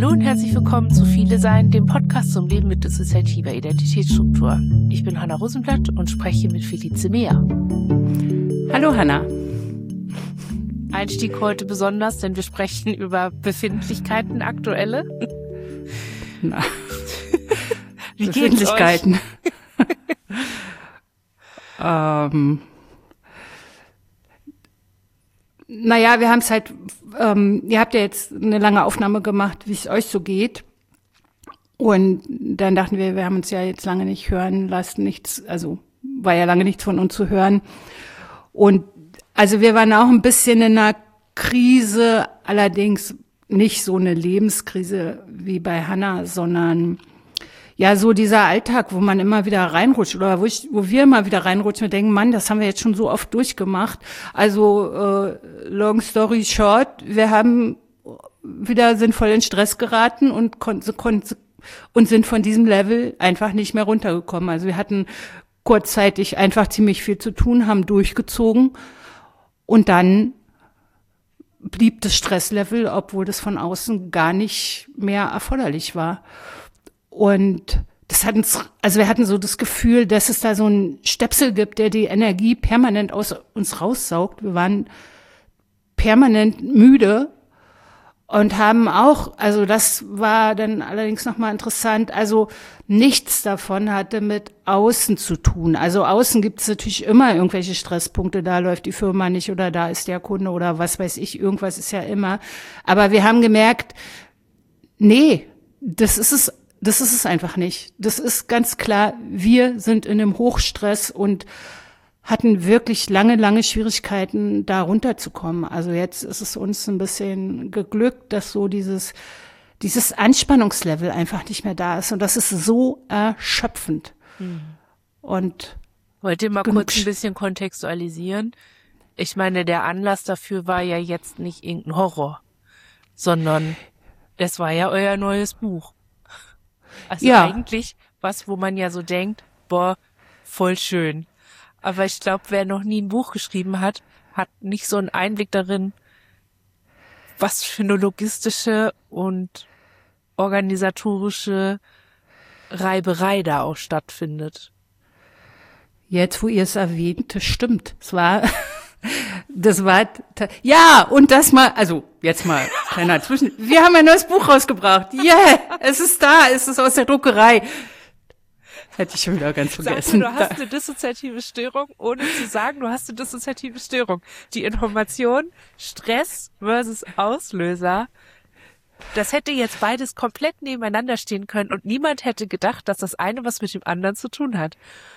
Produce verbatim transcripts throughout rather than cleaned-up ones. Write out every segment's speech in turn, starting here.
Hallo und herzlich willkommen zu Viele Sein, dem Podcast zum Leben mit dissoziativer Identitätsstruktur. Ich bin Hanna Rosenblatt und spreche mit Felice Mehr. Hallo Hanna. Einstieg heute besonders, denn wir sprechen über Befindlichkeiten, aktuelle. Na. Wie Befindlichkeiten. ähm. Naja, wir haben es halt, ähm, ihr habt ja jetzt eine lange Aufnahme gemacht, wie es euch so geht. Und dann dachten wir, wir haben uns ja jetzt lange nicht hören lassen, nichts, also war ja lange nichts von uns zu hören. Und also wir waren auch ein bisschen in einer Krise, allerdings nicht so eine Lebenskrise wie bei Hanna, sondern ja, so dieser Alltag, wo man immer wieder reinrutscht oder wo, ich, wo wir immer wieder reinrutschen und denken, Mann, das haben wir jetzt schon so oft durchgemacht. Also äh, long story short, wir haben wieder sind voll in Stress geraten und, kon- kon- und sind von diesem Level einfach nicht mehr runtergekommen. Also wir hatten kurzzeitig einfach ziemlich viel zu tun, haben durchgezogen und dann blieb das Stresslevel, obwohl das von außen gar nicht mehr erforderlich war. Und das hat uns, also wir hatten so das Gefühl, dass es da so einen Stöpsel gibt, der die Energie permanent aus uns raussaugt. Wir waren permanent müde und haben auch, also das war dann allerdings nochmal interessant, also nichts davon hatte mit außen zu tun. Also außen gibt es natürlich immer irgendwelche Stresspunkte, da läuft die Firma nicht oder da ist der Kunde oder was weiß ich, irgendwas ist ja immer. Aber wir haben gemerkt, nee, das ist es Das ist es einfach nicht. Das ist ganz klar, wir sind in einem Hochstress und hatten wirklich lange, lange Schwierigkeiten, da runterzukommen. Also jetzt ist es uns ein bisschen geglückt, dass so dieses, dieses Anspannungslevel einfach nicht mehr da ist. Und das ist so erschöpfend. Hm. Und wollt ihr mal genug kurz ein bisschen kontextualisieren? Ich meine, der Anlass dafür war ja jetzt nicht irgendein Horror, sondern es war ja euer neues Buch. Also ja. Eigentlich was, wo man ja so denkt, boah, voll schön. Aber ich glaube, wer noch nie ein Buch geschrieben hat, hat nicht so einen Einblick darin, was für eine logistische und organisatorische Reiberei da auch stattfindet. Jetzt, wo ihr es erwähnt, das stimmt. Es war, das war, ja, und das mal, also jetzt mal kleiner Zwischen. Wir haben ein neues Buch rausgebracht. Yeah, es ist da, es ist aus der Druckerei. Hätte ich schon wieder ganz vergessen. Sag mal, du hast eine dissoziative Störung, ohne zu sagen, du hast eine dissoziative Störung. Die Information Stress versus Auslöser, das hätte jetzt beides komplett nebeneinander stehen können und niemand hätte gedacht, dass das eine was mit dem anderen zu tun hat.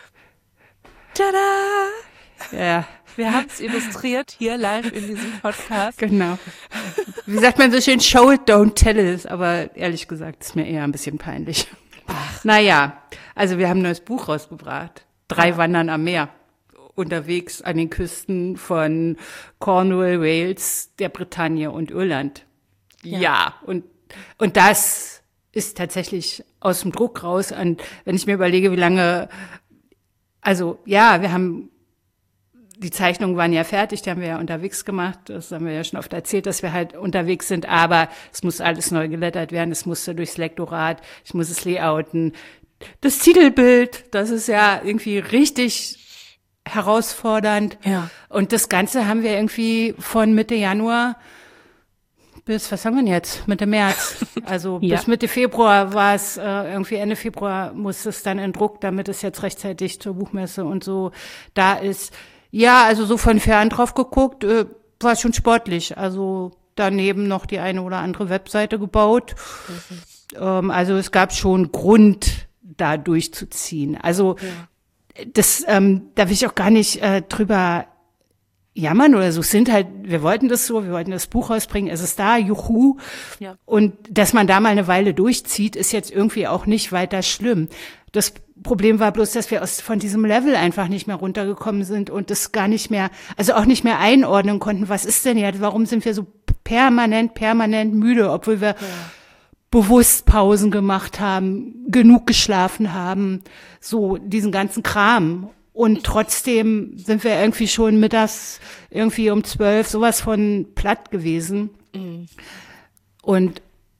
Tada! Ja. Wir haben es illustriert hier live in diesem Podcast. Genau. Wie sagt man so schön, show it, don't tell it. Aber ehrlich gesagt ist mir eher ein bisschen peinlich. Ach. Naja, also wir haben ein neues Buch rausgebracht. Drei ja. Wandern am Meer. Unterwegs an den Küsten von Cornwall, Wales, der Bretagne und Irland. Ja, ja. und, und das ist tatsächlich aus dem Druck raus. Und wenn ich mir überlege, wie lange, also ja, wir haben die Zeichnungen waren ja fertig, die haben wir ja unterwegs gemacht. Das haben wir ja schon oft erzählt, dass wir halt unterwegs sind. Aber es muss alles neu gelettert werden. Es musste durchs Lektorat. Ich muss es layouten. Das Titelbild, das ist ja irgendwie richtig herausfordernd. Ja. Und das Ganze haben wir irgendwie von Mitte Januar bis, was haben wir denn jetzt? Mitte März. Also ja. bis Mitte Februar war es, äh, irgendwie Ende Februar muss es dann in Druck, damit es jetzt rechtzeitig zur Buchmesse und so da ist. Ja, also so von fern drauf geguckt, äh, war schon sportlich. Also daneben noch die eine oder andere Webseite gebaut. Mhm. Ähm, also es gab schon Grund, da durchzuziehen. Also ja. das, ähm, da will ich auch gar nicht äh, drüber jammern oder so. Es sind halt, wir wollten das so, wir wollten das Buch rausbringen, es ist da, juhu. Ja. Und dass man da mal eine Weile durchzieht, ist jetzt irgendwie auch nicht weiter schlimm. Das Problem war bloß, dass wir aus, von diesem Level einfach nicht mehr runtergekommen sind und das gar nicht mehr, also auch nicht mehr einordnen konnten. Was ist denn jetzt? Warum sind wir so permanent, permanent müde, obwohl wir ja. bewusst Pausen gemacht haben, genug geschlafen haben, so diesen ganzen Kram. Und trotzdem sind wir irgendwie schon mittags irgendwie um zwölf sowas von platt gewesen. Mhm. Und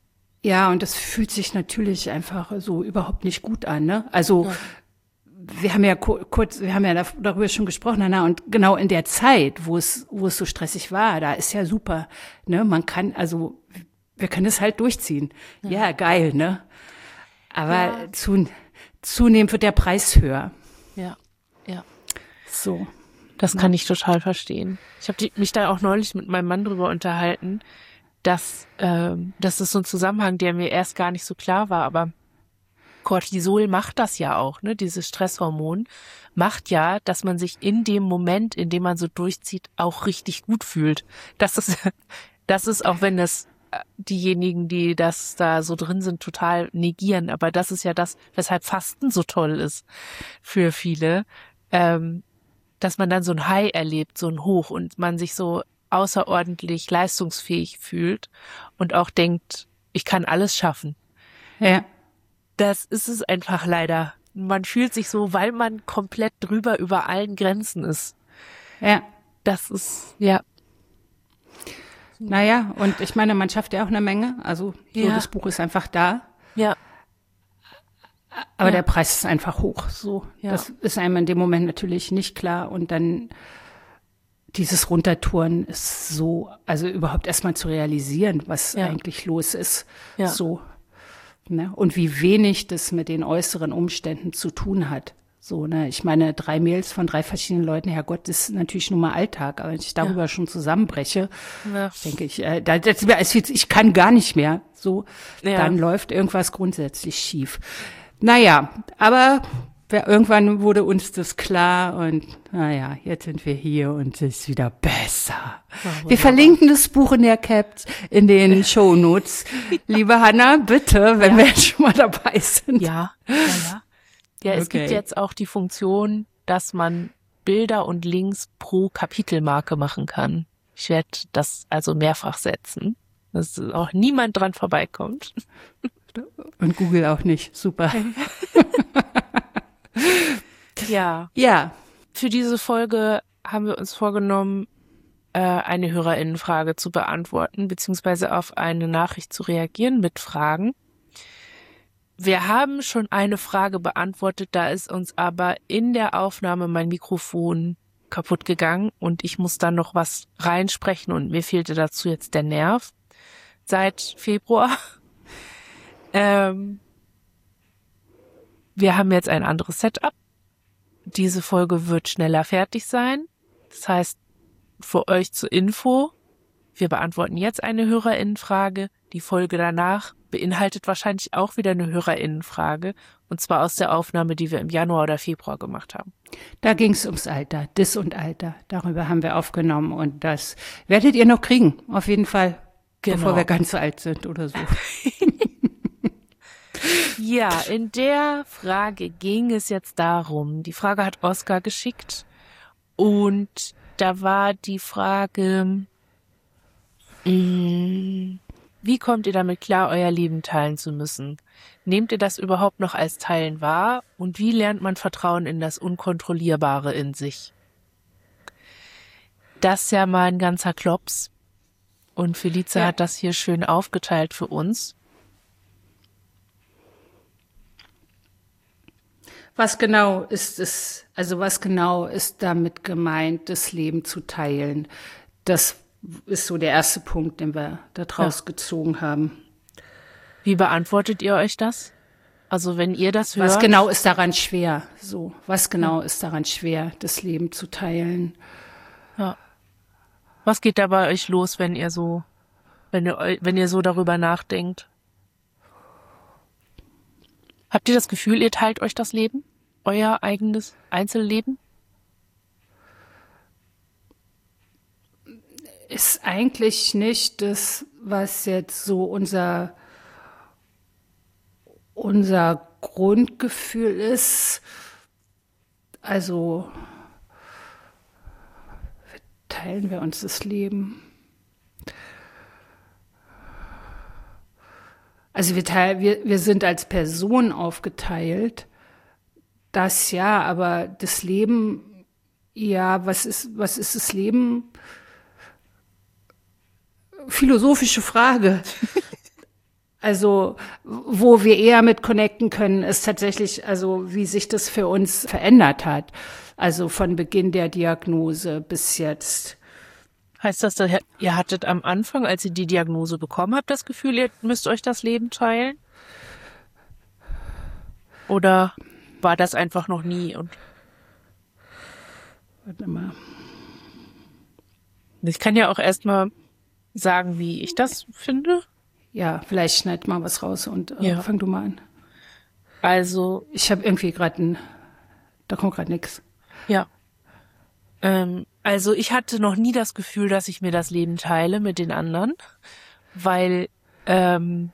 Ja, und das fühlt sich natürlich einfach so überhaupt nicht gut an, ne? Also, ja. wir haben ja kurz, wir haben ja darüber schon gesprochen, Anna, und genau in der Zeit, wo es, wo es so stressig war, da ist ja super, ne? Man kann, also, wir können es halt durchziehen. Ja, ja geil, ne? Aber ja. zu, zunehmend wird der Preis höher. Ja, ja. So. Das kann ich total verstehen. Ich habe mich da auch neulich mit meinem Mann drüber unterhalten, dass, ähm, das ist so ein Zusammenhang, der mir erst gar nicht so klar war, aber Cortisol macht das ja auch, ne? Dieses Stresshormon macht ja, dass man sich in dem Moment, in dem man so durchzieht, auch richtig gut fühlt. Das ist, das ist auch wenn das diejenigen, die das da so drin sind, total negieren. Aber das ist ja das, weshalb Fasten so toll ist für viele, ähm, dass man dann so ein High erlebt, so ein Hoch und man sich so außerordentlich leistungsfähig fühlt und auch denkt, ich kann alles schaffen. Ja. Das ist es einfach leider. Man fühlt sich so, weil man komplett drüber über allen Grenzen ist. Ja. Das ist, ja. Naja, und ich meine, man schafft ja auch eine Menge. Also so ja. das Buch ist einfach da. Ja. Aber ja. der Preis ist einfach hoch. So, ja. Das ist einem in dem Moment natürlich nicht klar. Und dann dieses Runtertouren ist so, also überhaupt erstmal zu realisieren, was ja. eigentlich los ist. Ja. So. Ne? Und wie wenig das mit den äußeren Umständen zu tun hat. So, ne, ich meine, drei Mails von drei verschiedenen Leuten, Herrgott, das ist natürlich nur mal Alltag, aber wenn ich darüber ja. schon zusammenbreche, ja. denke ich, äh, das, das, ich kann gar nicht mehr, so, ja. dann läuft irgendwas grundsätzlich schief. Naja, aber irgendwann wurde uns das klar und naja, jetzt sind wir hier und es ist wieder besser. Oh, wir verlinken das Buch in der Caps, in den Shownotes. Liebe Hanna, bitte, wenn ja. wir jetzt schon mal dabei sind. Ja, ja, ja. Ja, es okay. gibt jetzt auch die Funktion, dass man Bilder und Links pro Kapitelmarke machen kann. Ich werde das also mehrfach setzen, dass auch niemand dran vorbeikommt. Und Google auch nicht. Super. Ja. Ja. Für diese Folge haben wir uns vorgenommen, eine HörerInnenfrage zu beantworten, beziehungsweise auf eine Nachricht zu reagieren mit Fragen. Wir haben schon eine Frage beantwortet, da ist uns aber in der Aufnahme mein Mikrofon kaputt gegangen und ich muss dann noch was reinsprechen und mir fehlte dazu jetzt der Nerv seit Februar. Ähm, wir haben jetzt ein anderes Setup. Diese Folge wird schneller fertig sein. Das heißt, für euch zur Info, wir beantworten jetzt eine HörerInnenfrage. Die Folge danach beinhaltet wahrscheinlich auch wieder eine HörerInnenfrage, und zwar aus der Aufnahme, die wir im Januar oder Februar gemacht haben. Da ging es ums Alter, Dis und Alter. Darüber haben wir aufgenommen und das werdet ihr noch kriegen, auf jeden Fall, genau. Bevor wir ganz so alt sind oder so. Ja, in der Frage ging es jetzt darum, die Frage hat Oskar geschickt und da war die Frage, mh, wie kommt ihr damit klar, euer Leben teilen zu müssen? Nehmt ihr das überhaupt noch als Teilen wahr? Und wie lernt man Vertrauen in das Unkontrollierbare in sich? Das ist ja mal ein ganzer Klops. Und Felice ja. hat das hier schön aufgeteilt für uns. Was genau ist es, also was genau ist damit gemeint, das Leben zu teilen? Das ist so der erste Punkt, den wir da draus ja. gezogen haben. Wie beantwortet ihr euch das? Also wenn ihr das hört. Was genau ist daran schwer? So, was genau ja. ist daran schwer, das Leben zu teilen? Ja. Was geht da bei euch los, wenn ihr so, wenn ihr, wenn ihr so darüber nachdenkt? Habt ihr das Gefühl, ihr teilt euch das Leben? Euer eigenes Einzelleben? Ist eigentlich nicht das, was jetzt so unser, unser Grundgefühl ist. Also teilen wir uns das Leben. Also wir, teil, wir, wir sind als Person aufgeteilt. Das ja, aber das Leben, ja, was ist, was ist das Leben? Philosophische Frage. Also, wo wir eher mit connecten können, ist tatsächlich, also, wie sich das für uns verändert hat. Also, von Beginn der Diagnose bis jetzt. Heißt das, ihr hattet am Anfang, als ihr die Diagnose bekommen habt, das Gefühl, ihr müsst euch das Leben teilen? Oder war das einfach noch nie? Und Warte mal. Ich kann ja auch erstmal sagen, wie ich das finde. Ja, vielleicht schneid mal was raus und äh, Ja. fang du mal an. Also, Ich habe irgendwie gerade ein, da kommt gerade nichts. ja. Ähm, also ich hatte noch nie das Gefühl, dass ich mir das Leben teile mit den anderen, weil ähm,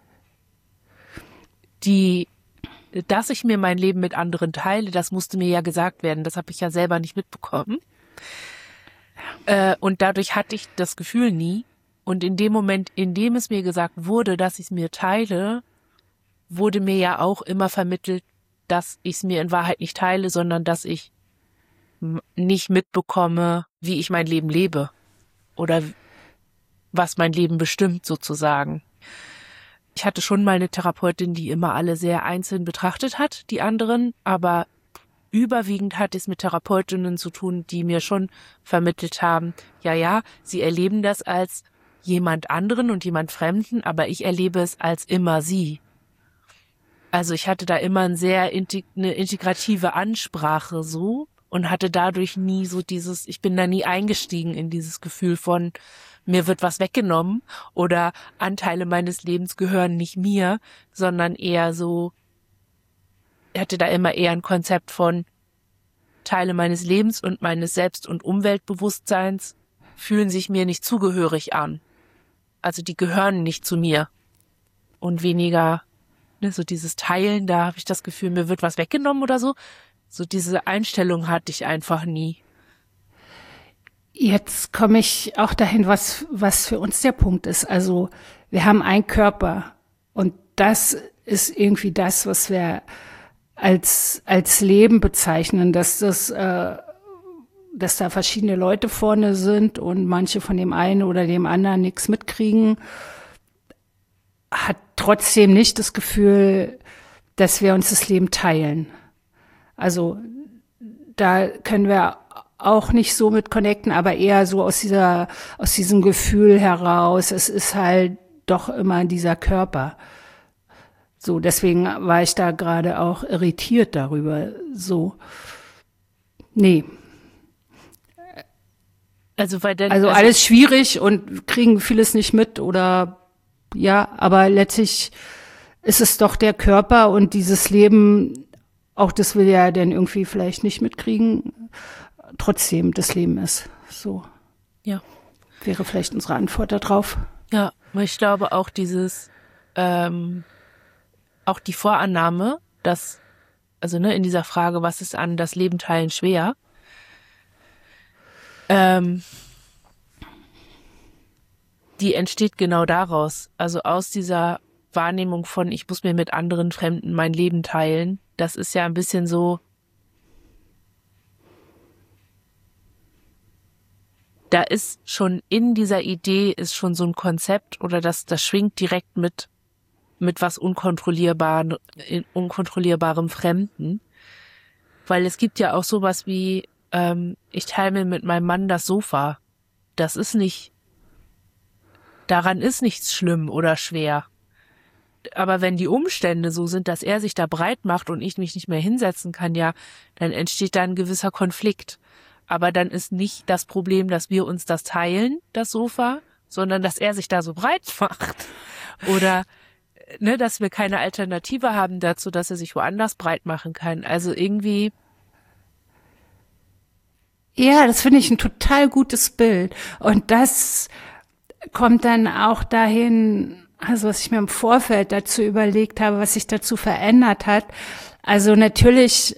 die, dass ich mir mein Leben mit anderen teile, das musste mir ja gesagt werden. Das habe ich ja selber nicht mitbekommen. Äh, und dadurch hatte ich das Gefühl nie. Und in dem Moment, in dem es mir gesagt wurde, dass ich es mir teile, wurde mir ja auch immer vermittelt, dass ich es mir in Wahrheit nicht teile, sondern dass ich m- nicht mitbekomme, wie ich mein Leben lebe oder was mein Leben bestimmt sozusagen. Ich hatte schon mal eine Therapeutin, die immer alle sehr einzeln betrachtet hat, die anderen, aber überwiegend hatte es mit Therapeutinnen zu tun, die mir schon vermittelt haben, ja, ja, sie erleben das als jemand anderen und jemand Fremden, aber ich erlebe es als immer sie. Also ich hatte da immer ein sehr integ- eine integrative Ansprache so und hatte dadurch nie so dieses, ich bin da nie eingestiegen in dieses Gefühl von, mir wird was weggenommen oder Anteile meines Lebens gehören nicht mir, sondern eher so, ich hatte da immer eher ein Konzept von Teile meines Lebens und meines Selbst- und Umweltbewusstseins fühlen sich mir nicht zugehörig an. Also die gehören nicht zu mir. Und weniger, ne, so dieses Teilen, da habe ich das Gefühl, mir wird was weggenommen oder so. So diese Einstellung hatte ich einfach nie. Jetzt komme ich auch dahin, was, was für uns der Punkt ist. Also wir haben einen Körper und das ist irgendwie das, was wir als, als Leben bezeichnen, dass das, äh, dass da verschiedene Leute vorne sind und manche von dem einen oder dem anderen nichts mitkriegen, hat trotzdem nicht das Gefühl, dass wir uns das Leben teilen. Also da können wir auch nicht so mit connecten, aber eher so aus dieser, aus diesem Gefühl heraus, es ist halt doch immer dieser Körper. So, deswegen war ich da gerade auch irritiert darüber, so. Nee. Also, weil denn, Also alles schwierig und kriegen vieles nicht mit oder, ja, aber letztlich ist es doch der Körper und dieses Leben, auch das will ja dann irgendwie vielleicht nicht mitkriegen, trotzdem das Leben ist. So ja. wäre vielleicht unsere Antwort darauf. Ja, aber ich glaube auch dieses, ähm, auch die Vorannahme, dass, also ne, in dieser Frage, was ist an das Leben teilen schwer, ähm, die entsteht genau daraus, also aus dieser Wahrnehmung von, ich muss mir mit anderen Fremden mein Leben teilen. Das ist ja ein bisschen so, da ist schon in dieser Idee ist schon so ein Konzept oder das, das schwingt direkt mit, mit was unkontrollierbar, unkontrollierbarem Fremden. Weil es gibt ja auch sowas wie, ähm, ich teile mir mit meinem Mann das Sofa. Das ist nicht, daran ist nichts schlimm oder schwer. Aber wenn die Umstände so sind, dass er sich da breit macht und ich mich nicht mehr hinsetzen kann, ja, dann entsteht da ein gewisser Konflikt. Aber dann ist nicht das Problem, dass wir uns das teilen, das Sofa, sondern dass er sich da so breit macht. Oder, ne, dass wir keine Alternative haben dazu, dass er sich woanders breit machen kann. Also irgendwie. Ja, das finde ich ein total gutes Bild. Und das kommt dann auch dahin, also was ich mir im Vorfeld dazu überlegt habe, was sich dazu verändert hat. Also natürlich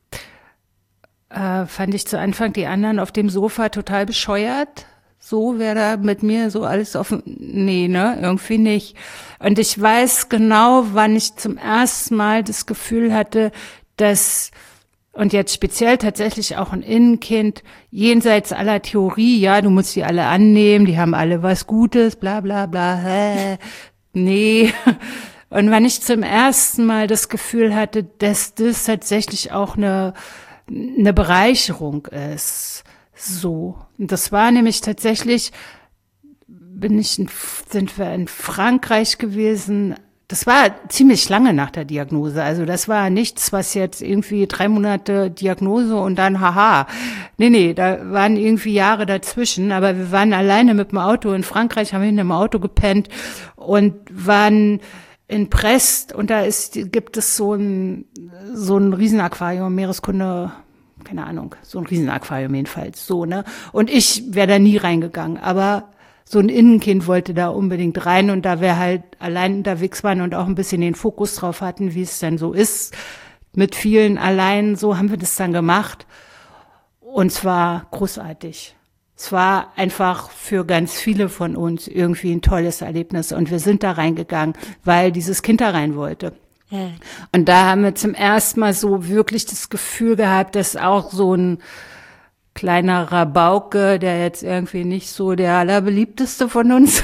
äh, fand ich zu Anfang die anderen auf dem Sofa total bescheuert. So wäre da mit mir so alles offen. Nee, ne, irgendwie nicht. Und ich weiß genau, wann ich zum ersten Mal das Gefühl hatte, dass, und jetzt speziell tatsächlich auch ein Innenkind, jenseits aller Theorie, ja, du musst die alle annehmen, die haben alle was Gutes, bla bla bla, hä, nee, Und wenn ich zum ersten Mal das Gefühl hatte, dass das tatsächlich auch eine, eine Bereicherung ist, so. Und das war nämlich tatsächlich, bin ich in, sind wir in Frankreich gewesen. Das war ziemlich lange nach der Diagnose. Also das war nichts, was jetzt irgendwie drei Monate Diagnose und dann haha. Nee, nee, da waren irgendwie Jahre dazwischen. Aber wir waren alleine mit dem Auto in Frankreich, haben in einem Auto gepennt und waren in Brest. Und da ist, gibt es so ein, so ein Riesenaquarium, Meereskunde, keine Ahnung, so ein Riesenaquarium jedenfalls, so, ne. Und ich wäre da nie reingegangen, aber so ein Innenkind wollte da unbedingt rein und da wir halt allein unterwegs waren und auch ein bisschen den Fokus drauf hatten, wie es denn so ist, mit vielen allein, so haben wir das dann gemacht und zwar großartig. Es war einfach für ganz viele von uns irgendwie ein tolles Erlebnis und wir sind da reingegangen, weil dieses Kind da rein wollte. Hm. Und da haben wir zum ersten Mal so wirklich das Gefühl gehabt, dass auch so ein kleiner Rabauke, der jetzt irgendwie nicht so der allerbeliebteste von uns,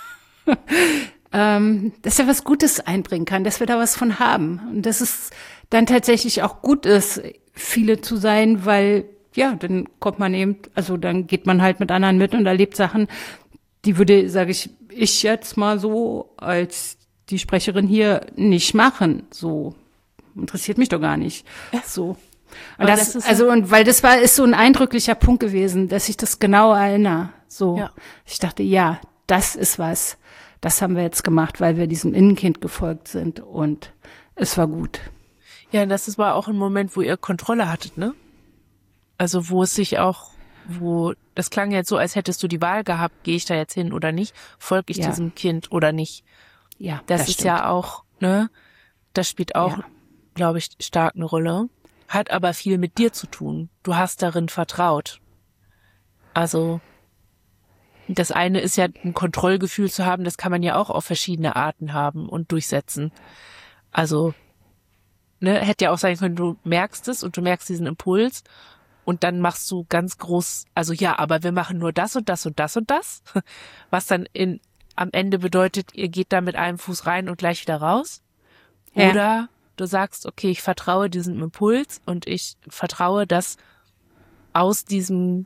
ähm, dass er was Gutes einbringen kann, dass wir da was von haben. Und dass es dann tatsächlich auch gut ist, viele zu sein, weil, ja, dann kommt man eben, also dann geht man halt mit anderen mit und erlebt Sachen, die würde, sage ich, ich jetzt mal so als die Sprecherin hier nicht machen. So, interessiert mich doch gar nicht. So. Und das, das ist also, und weil das war, ist so ein eindrücklicher Punkt gewesen, dass ich das genau erinnere. So. Ja. Ich dachte, ja, das ist was. Das haben wir jetzt gemacht, weil wir diesem Innenkind gefolgt sind und es war gut. Ja, das war auch ein Moment, wo ihr Kontrolle hattet, ne? Also, wo es sich auch, wo, das klang jetzt so, als hättest du die Wahl gehabt, gehe ich da jetzt hin oder nicht? Folge ich ja. diesem Kind oder nicht? Ja, das, das ist stimmt. Ja auch, ne? Das spielt auch, ja. glaube ich, stark eine Rolle. Hat aber viel mit dir zu tun. Du hast darin vertraut. Also das eine ist ja ein Kontrollgefühl zu haben, das kann man ja auch auf verschiedene Arten haben und durchsetzen. Also ne, hätte ja auch sein können, du merkst es und du merkst diesen Impuls und dann machst du ganz groß, also ja, aber wir machen nur das und das und das und das, was dann in am Ende bedeutet, ihr geht da mit einem Fuß rein und gleich wieder raus. Ja. Oder du sagst, okay, ich vertraue diesem Impuls und ich vertraue, dass aus diesem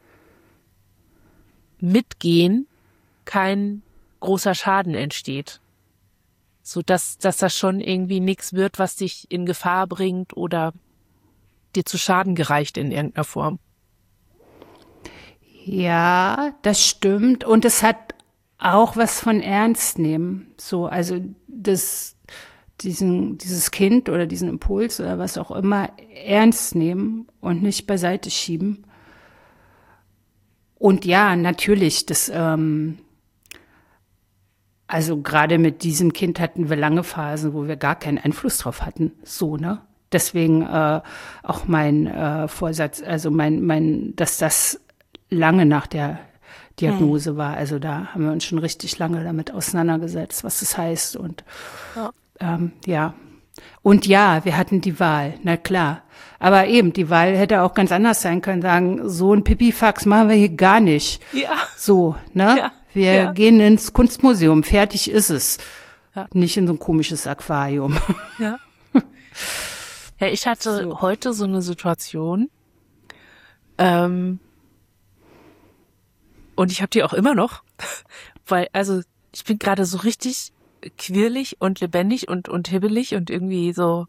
Mitgehen kein großer Schaden entsteht. So dass, dass das schon irgendwie nichts wird, was dich in Gefahr bringt oder dir zu Schaden gereicht in irgendeiner Form. Ja, das stimmt. Und es hat auch was von Ernst nehmen. So, also das, diesen, dieses Kind oder diesen Impuls oder was auch immer ernst nehmen und nicht beiseite schieben. Und ja, natürlich, das, ähm, also gerade mit diesem Kind hatten wir lange Phasen, wo wir gar keinen Einfluss drauf hatten. So, ne? Deswegen äh, auch mein äh, Vorsatz, also mein, mein, dass das lange nach der Diagnose hm. war. Also da haben wir uns schon richtig lange damit auseinandergesetzt, was das heißt. Und ja. Ähm, ja. Und ja, wir hatten die Wahl, na klar. Aber eben, die Wahl hätte auch ganz anders sein können, sagen, so ein Pipifax machen wir hier gar nicht. Ja. So, ne? Ja. Wir ja. gehen ins Kunstmuseum, fertig ist es. Ja. Nicht in so ein komisches Aquarium. Ja. Ja, ich hatte so. heute so eine Situation, ähm, und ich habe die auch immer noch, weil, also ich bin gerade so richtig quirlig und lebendig und, und hibbelig und irgendwie so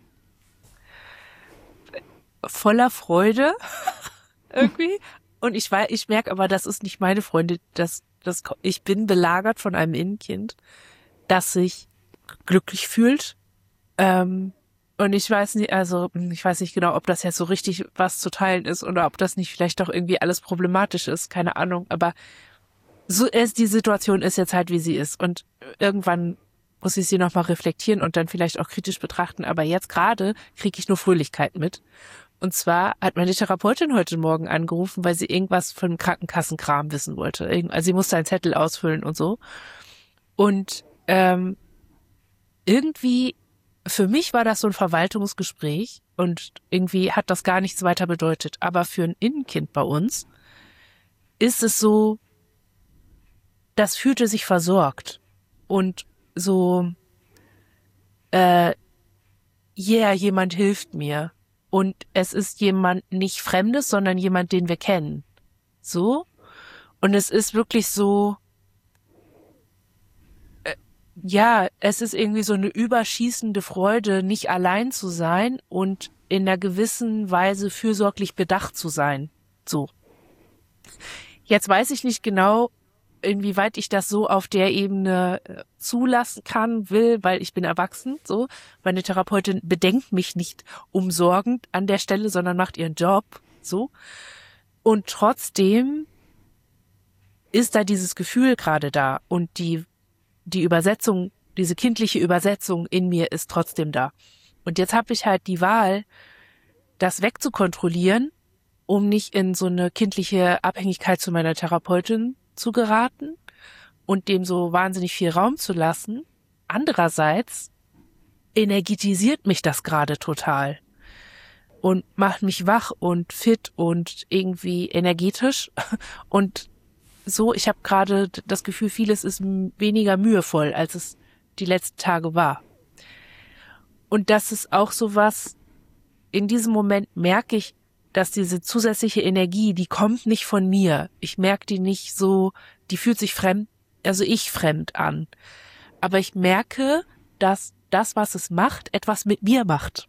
voller Freude irgendwie. Und ich weiß, ich merke aber, das ist nicht meine Freunde, das, das, ich bin belagert von einem Innenkind, das sich glücklich fühlt. Ähm, und ich weiß nicht, also ich weiß nicht genau, ob das jetzt so richtig was zu teilen ist oder ob das nicht vielleicht doch irgendwie alles problematisch ist, keine Ahnung. Aber so ist die Situation ist jetzt halt, wie sie ist. Und irgendwann muss ich sie nochmal reflektieren und dann vielleicht auch kritisch betrachten. Aber jetzt gerade kriege ich nur Fröhlichkeit mit. Und zwar hat meine Therapeutin heute Morgen angerufen, weil sie irgendwas von dem Krankenkassenkram wissen wollte. Also sie musste einen Zettel ausfüllen und so. Und ähm, irgendwie, für mich war das so ein Verwaltungsgespräch und irgendwie hat das gar nichts weiter bedeutet. Aber für ein Innenkind bei uns ist es so, das fühlte sich versorgt und so äh, yeah, jemand hilft mir. Und es ist jemand nicht Fremdes, sondern jemand, den wir kennen. So. Und es ist wirklich so, äh, ja, es ist irgendwie so eine überschießende Freude, nicht allein zu sein und in einer gewissen Weise fürsorglich bedacht zu sein. So. Jetzt weiß ich nicht genau, inwieweit ich das so auf der Ebene äh, zulassen kann, will, weil ich bin erwachsen, so. Meine Therapeutin bedenkt mich nicht umsorgend an der Stelle, sondern macht ihren Job, so. Und trotzdem ist da dieses Gefühl gerade da und die, die Übersetzung, diese kindliche Übersetzung in mir ist trotzdem da. Und jetzt habe ich halt die Wahl, das wegzukontrollieren, um nicht in so eine kindliche Abhängigkeit zu meiner Therapeutin zu geraten und dem so wahnsinnig viel Raum zu lassen. Andererseits energetisiert mich das gerade total und macht mich wach und fit und irgendwie energetisch und so, ich habe gerade das Gefühl, vieles ist weniger mühevoll, als es die letzten Tage war. Und das ist auch so was, in diesem Moment merke ich, dass diese zusätzliche Energie, die kommt nicht von mir. Ich merke die nicht so, die fühlt sich fremd, also ich fremd an. Aber ich merke, dass das, was es macht, etwas mit mir macht.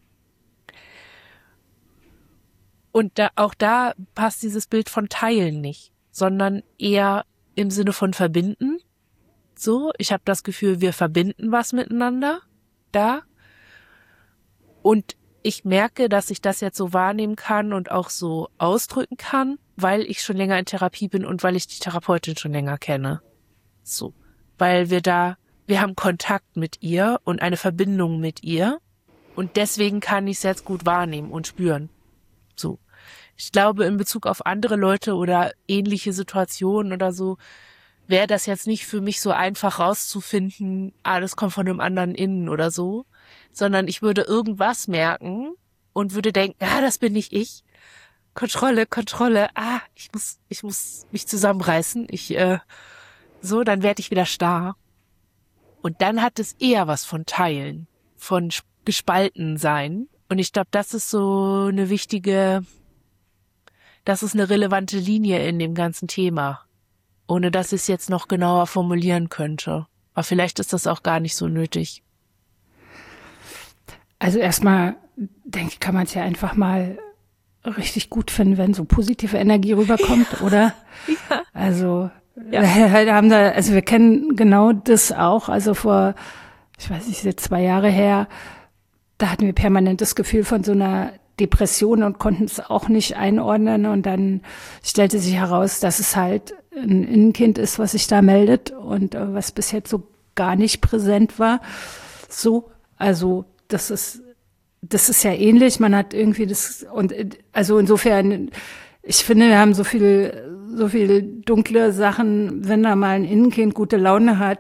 Und da, auch da passt dieses Bild von Teilen nicht, sondern eher im Sinne von verbinden. So, ich habe das Gefühl, wir verbinden was miteinander da. Und ich merke, dass ich das jetzt so wahrnehmen kann und auch so ausdrücken kann, weil ich schon länger in Therapie bin und weil ich die Therapeutin schon länger kenne. So, weil wir da, wir haben Kontakt mit ihr und eine Verbindung mit ihr und deswegen kann ich es jetzt gut wahrnehmen und spüren. So, ich glaube, in Bezug auf andere Leute oder ähnliche Situationen oder so, wäre das jetzt nicht für mich so einfach rauszufinden, ah, das kommt von einem anderen innen oder so, sondern ich würde irgendwas merken und würde denken, ah, das bin nicht ich. Kontrolle, Kontrolle, ah, ich muss, ich muss mich zusammenreißen, ich, äh, so, dann werde ich wieder starr. Und dann hat es eher was von Teilen, von gespalten sein. Und ich glaube, das ist so eine wichtige, das ist eine relevante Linie in dem ganzen Thema. Ohne dass ich es jetzt noch genauer formulieren könnte. Aber vielleicht ist das auch gar nicht so nötig. Also erstmal, denke ich, kann man es ja einfach mal richtig gut finden, wenn so positive Energie rüberkommt, ja. Oder? Ja. Also, ja. Wir haben da, also wir kennen genau das auch. Also vor, ich weiß nicht, jetzt zwei Jahre her, da hatten wir permanent das Gefühl von so einer Depression und konnten es auch nicht einordnen. Und dann stellte sich heraus, dass es halt ein Innenkind ist, was sich da meldet und äh, was bis jetzt so gar nicht präsent war. So, also das ist, das ist ja ähnlich. Man hat irgendwie das, und also insofern, ich finde, wir haben so viel, so viel dunkle Sachen, wenn da mal ein Innenkind gute Laune hat,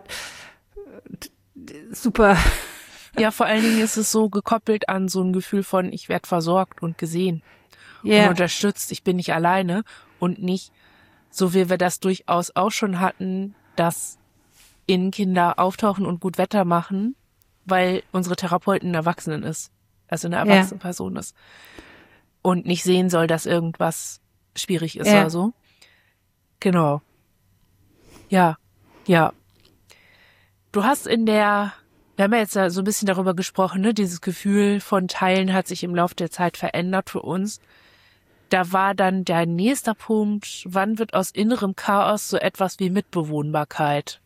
super. Ja, vor allen Dingen ist es so gekoppelt an so ein Gefühl von, ich werde versorgt und gesehen yeah. und unterstützt, ich bin nicht alleine und nicht, so wie wir das durchaus auch schon hatten, dass Innenkinder auftauchen und gut Wetter machen, weil unsere Therapeutin Erwachsenen ist, also eine erwachsene yeah. Person ist und nicht sehen soll, dass irgendwas schwierig ist yeah. oder so. Genau. Ja, ja. Du hast in der Wir haben ja jetzt so ein bisschen darüber gesprochen, ne? Dieses Gefühl von Teilen hat sich im Laufe der Zeit verändert für uns. Da war dann der nächste Punkt, wann wird aus innerem Chaos so etwas wie Mitbewohnbarkeit?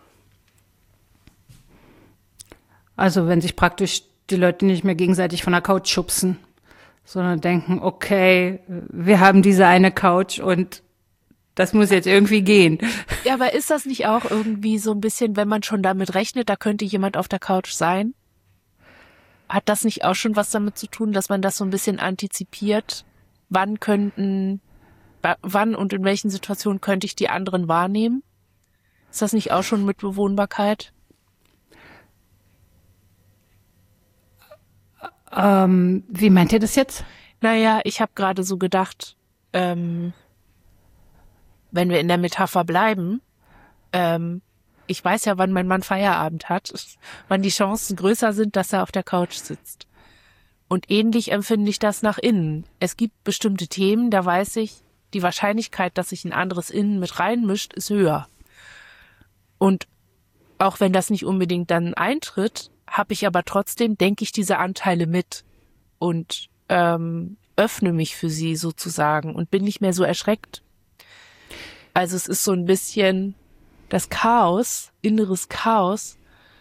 Also wenn sich praktisch die Leute nicht mehr gegenseitig von der Couch schubsen, sondern denken, okay, wir haben diese eine Couch und das muss jetzt irgendwie gehen. Ja, aber ist das nicht auch irgendwie so ein bisschen, wenn man schon damit rechnet, da könnte jemand auf der Couch sein? Hat das nicht auch schon was damit zu tun, dass man das so ein bisschen antizipiert? Wann könnten, wann und in welchen Situationen könnte ich die anderen wahrnehmen? Ist das nicht auch schon Mitbewohnbarkeit? Ähm, wie meint ihr das jetzt? Naja, ich habe gerade so gedacht, ähm, wenn wir in der Metapher bleiben, ähm, ich weiß ja, wann mein Mann Feierabend hat, wann die Chancen größer sind, dass er auf der Couch sitzt. Und ähnlich empfinde ich das nach innen. Es gibt bestimmte Themen, da weiß ich, die Wahrscheinlichkeit, dass sich ein anderes Innen mit reinmischt, ist höher. Und auch wenn das nicht unbedingt dann eintritt, habe ich aber trotzdem, denke ich, diese Anteile mit und ähm, öffne mich für sie sozusagen und bin nicht mehr so erschreckt. Also es ist so ein bisschen das Chaos, inneres Chaos.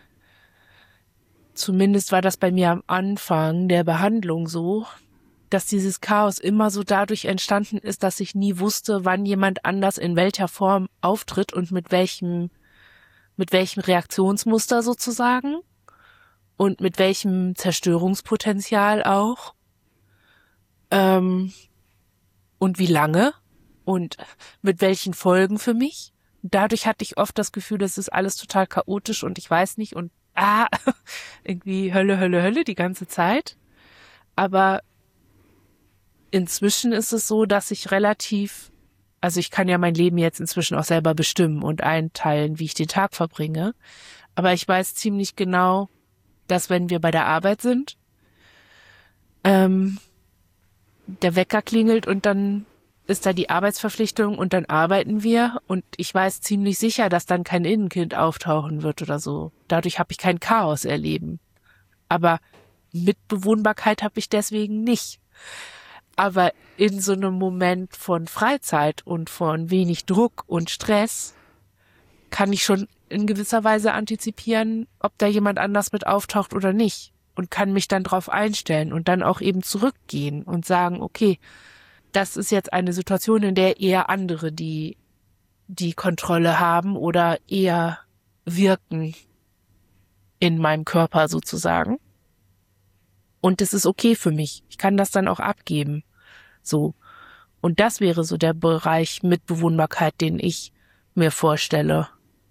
Zumindest war das bei mir am Anfang der Behandlung so, dass dieses Chaos immer so dadurch entstanden ist, dass ich nie wusste, wann jemand anders in welcher Form auftritt und mit welchem, mit welchem Reaktionsmuster sozusagen und mit welchem Zerstörungspotenzial auch. Ähm, und wie lange und mit welchen Folgen für mich. Dadurch hatte ich oft das Gefühl, das ist alles total chaotisch und ich weiß nicht und ah, irgendwie Hölle, Hölle, Hölle die ganze Zeit. Aber inzwischen ist es so, dass ich relativ, also ich kann ja mein Leben jetzt inzwischen auch selber bestimmen und einteilen, wie ich den Tag verbringe. Aber ich weiß ziemlich genau, dass wenn wir bei der Arbeit sind, ähm, der Wecker klingelt und dann ist da die Arbeitsverpflichtung und dann arbeiten wir und ich weiß ziemlich sicher, dass dann kein Innenkind auftauchen wird oder so. Dadurch habe ich kein Chaos erleben. Aber Mitbewohnbarkeit habe ich deswegen nicht. Aber in so einem Moment von Freizeit und von wenig Druck und Stress kann ich schon in gewisser Weise antizipieren, ob da jemand anders mit auftaucht oder nicht und kann mich dann drauf einstellen und dann auch eben zurückgehen und sagen, okay, das ist jetzt eine Situation, in der eher andere die, die Kontrolle haben oder eher wirken in meinem Körper sozusagen. Und das ist okay für mich. Ich kann das dann auch abgeben. So. Und das wäre so der Bereich Mitbewohnbarkeit, den ich mir vorstelle.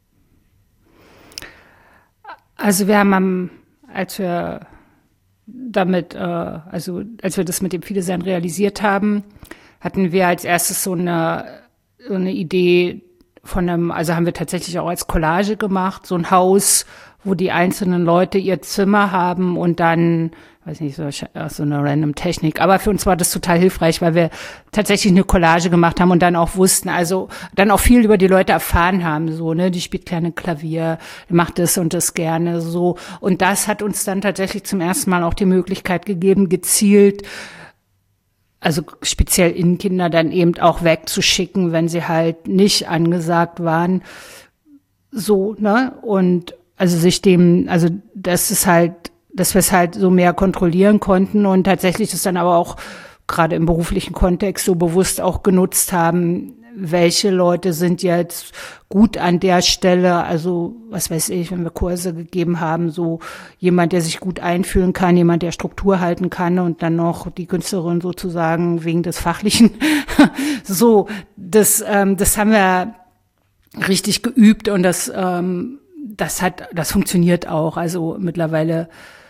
Also wir haben am, als wir damit, äh, also als wir das mit dem Viele-Sein realisiert haben, hatten wir als erstes so eine, so eine Idee von einem, also haben wir tatsächlich auch als Collage gemacht, so ein Haus, wo die einzelnen Leute ihr Zimmer haben und dann, weiß nicht, so, so eine random Technik. Aber für uns war das total hilfreich, weil wir tatsächlich eine Collage gemacht haben und dann auch wussten, also dann auch viel über die Leute erfahren haben, so, ne, die spielt gerne Klavier, macht das und das gerne, so. Und das hat uns dann tatsächlich zum ersten Mal auch die Möglichkeit gegeben, gezielt, also speziell Innenkinder dann eben auch wegzuschicken, wenn sie halt nicht angesagt waren, so, ne, und also sich dem, also das ist halt, dass wir es halt so mehr kontrollieren konnten und tatsächlich das dann aber auch gerade im beruflichen Kontext so bewusst auch genutzt haben, welche Leute sind jetzt gut an der Stelle, also was weiß ich, wenn wir Kurse gegeben haben, so jemand, der sich gut einfühlen kann, jemand, der Struktur halten kann und dann noch die Künstlerin sozusagen wegen des Fachlichen. So, das, ähm, das haben wir richtig geübt und das, ähm, das hat, das funktioniert auch. Also mittlerweile,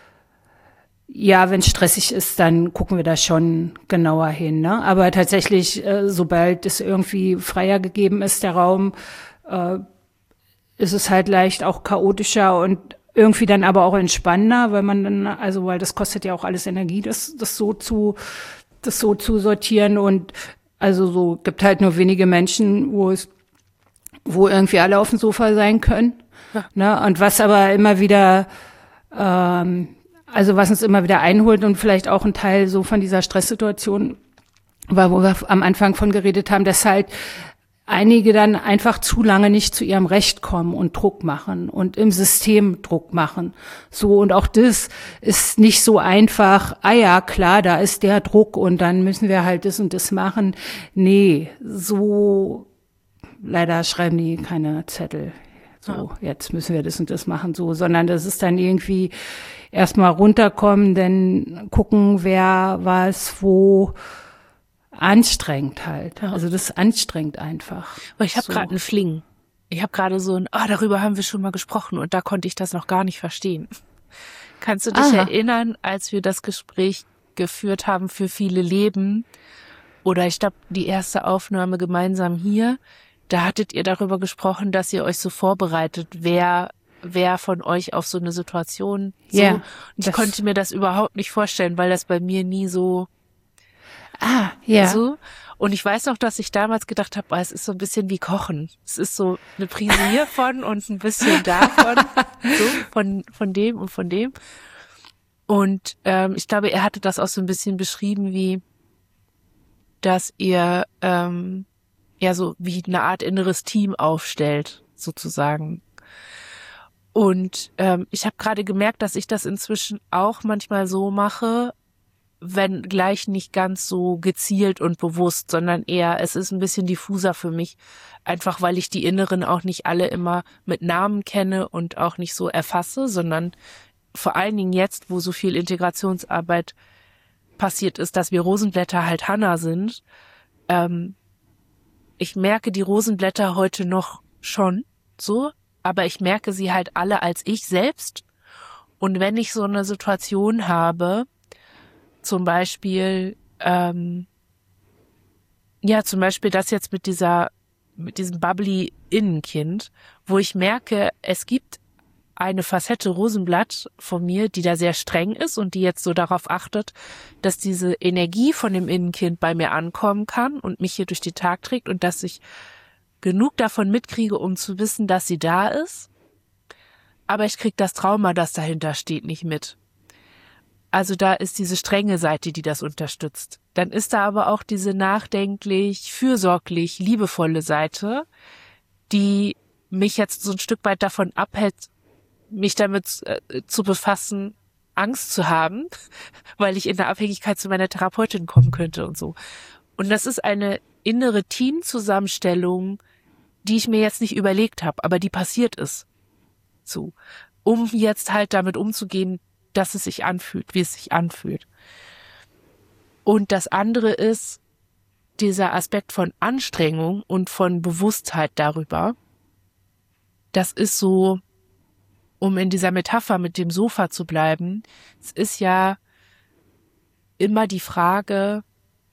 ja, wenn es stressig ist, dann gucken wir da schon genauer hin. Ne? Aber tatsächlich, äh, sobald es irgendwie freier gegeben ist, der Raum, äh, ist es halt leicht auch chaotischer und irgendwie dann aber auch entspannender, weil man dann, also weil das kostet ja auch alles Energie, das, das so zu, das so zu sortieren und also so gibt halt nur wenige Menschen, wo es, wo irgendwie alle auf dem Sofa sein können. Ja. Ne? Und was aber immer wieder, ähm, also was uns immer wieder einholt und vielleicht auch ein Teil so von dieser Stresssituation war, wo wir am Anfang von geredet haben, dass halt einige dann einfach zu lange nicht zu ihrem Recht kommen und Druck machen und im System Druck machen. So, und auch das ist nicht so einfach, ah ja, klar, da ist der Druck und dann müssen wir halt das und das machen. Nee, so leider schreiben die keine Zettel. So, jetzt müssen wir das und das machen, so, sondern das ist dann irgendwie erstmal runterkommen, dann gucken, wer was wo anstrengend halt. Ja. Also das ist anstrengend einfach. Aber ich habe so. gerade einen Fling. Ich habe gerade so ein, ah, darüber haben wir schon mal gesprochen und da konnte ich das noch gar nicht verstehen. Kannst du dich Aha. erinnern, als wir das Gespräch geführt haben für viele Leben oder ich glaube die erste Aufnahme gemeinsam hier, da hattet ihr darüber gesprochen, dass ihr euch so vorbereitet, wer wer von euch auf so eine Situation so. Ja, Und ich konnte mir das überhaupt nicht vorstellen, weil das bei mir nie so Ah, ja. so. Und ich weiß noch, dass ich damals gedacht habe, es ist so ein bisschen wie Kochen. Es ist so eine Prise hiervon und ein bisschen davon, so von von dem und von dem. Und ähm, ich glaube, er hatte das auch so ein bisschen beschrieben, wie dass ihr ähm, ja so wie eine Art inneres Team aufstellt, sozusagen. Und ähm, ich habe gerade gemerkt, dass ich das inzwischen auch manchmal so mache, wenn gleich nicht ganz so gezielt und bewusst, sondern eher, es ist ein bisschen diffuser für mich, einfach weil ich die Inneren auch nicht alle immer mit Namen kenne und auch nicht so erfasse, sondern vor allen Dingen jetzt, wo so viel Integrationsarbeit passiert ist, dass wir Rosenblätter halt Hannah sind. Ähm, ich merke die Rosenblätter heute noch schon so, aber ich merke sie halt alle als ich selbst. Und wenn ich so eine Situation habe, zum Beispiel, ähm, ja, zum Beispiel das jetzt mit dieser, mit diesem bubbly Innenkind, wo ich merke, es gibt eine Facette Rosenblatt von mir, die da sehr streng ist und die jetzt so darauf achtet, dass diese Energie von dem Innenkind bei mir ankommen kann und mich hier durch den Tag trägt und dass ich genug davon mitkriege, um zu wissen, dass sie da ist. Aber ich kriege das Trauma, das dahinter steht, nicht mit. Also da ist diese strenge Seite, die das unterstützt. Dann ist da aber auch diese nachdenklich, fürsorglich, liebevolle Seite, die mich jetzt so ein Stück weit davon abhält, mich damit äh, zu befassen, Angst zu haben, weil ich in der Abhängigkeit zu meiner Therapeutin kommen könnte und so. Und das ist eine innere Teamzusammenstellung, die ich mir jetzt nicht überlegt habe, aber die passiert ist. So, um jetzt halt damit umzugehen, dass es sich anfühlt, wie es sich anfühlt. Und das andere ist dieser Aspekt von Anstrengung und von Bewusstheit darüber. Das ist so, um in dieser Metapher mit dem Sofa zu bleiben, es ist ja immer die Frage,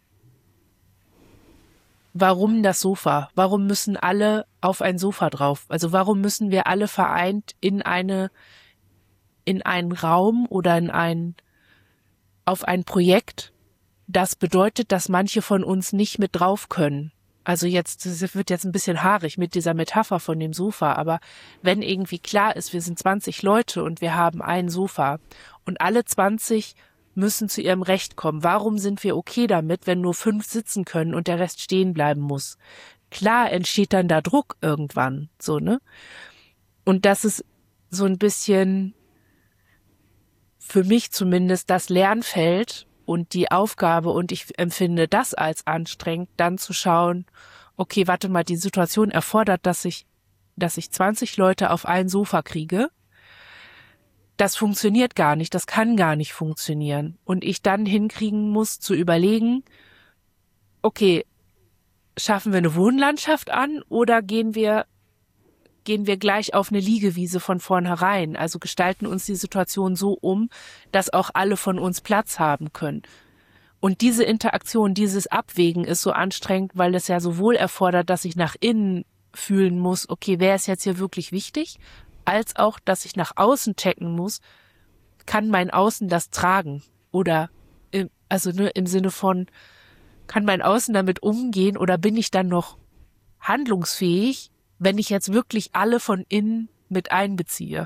warum das Sofa? Warum müssen alle auf ein Sofa drauf? Also warum müssen wir alle vereint in eine, in einen Raum oder in ein, auf ein Projekt, das bedeutet, dass manche von uns nicht mit drauf können? Also jetzt, das wird jetzt ein bisschen haarig mit dieser Metapher von dem Sofa, aber wenn irgendwie klar ist, wir sind zwanzig Leute und wir haben ein Sofa und alle zwanzig müssen zu ihrem Recht kommen. Warum sind wir okay damit, wenn nur fünf sitzen können und der Rest stehen bleiben muss? Klar entsteht dann da Druck irgendwann, so, ne? Und das ist so ein bisschen für mich zumindest das Lernfeld und die Aufgabe, und ich empfinde das als anstrengend, dann zu schauen, okay, warte mal, die Situation erfordert, dass ich, dass ich zwanzig Leute auf ein Sofa kriege. Das funktioniert gar nicht, das kann gar nicht funktionieren. Und ich dann hinkriegen muss, zu überlegen, okay, schaffen wir eine Wohnlandschaft an oder gehen wir, gehen wir gleich auf eine Liegewiese von vornherein? Also gestalten uns die Situation so um, dass auch alle von uns Platz haben können. Und diese Interaktion, dieses Abwägen ist so anstrengend, weil es ja sowohl erfordert, dass ich nach innen fühlen muss, okay, wer ist jetzt hier wirklich wichtig, als auch, dass ich nach außen checken muss, kann mein Außen das tragen? Oder, im, also ne, im Sinne von, kann mein Außen damit umgehen oder bin ich dann noch handlungsfähig, wenn ich jetzt wirklich alle von innen mit einbeziehe?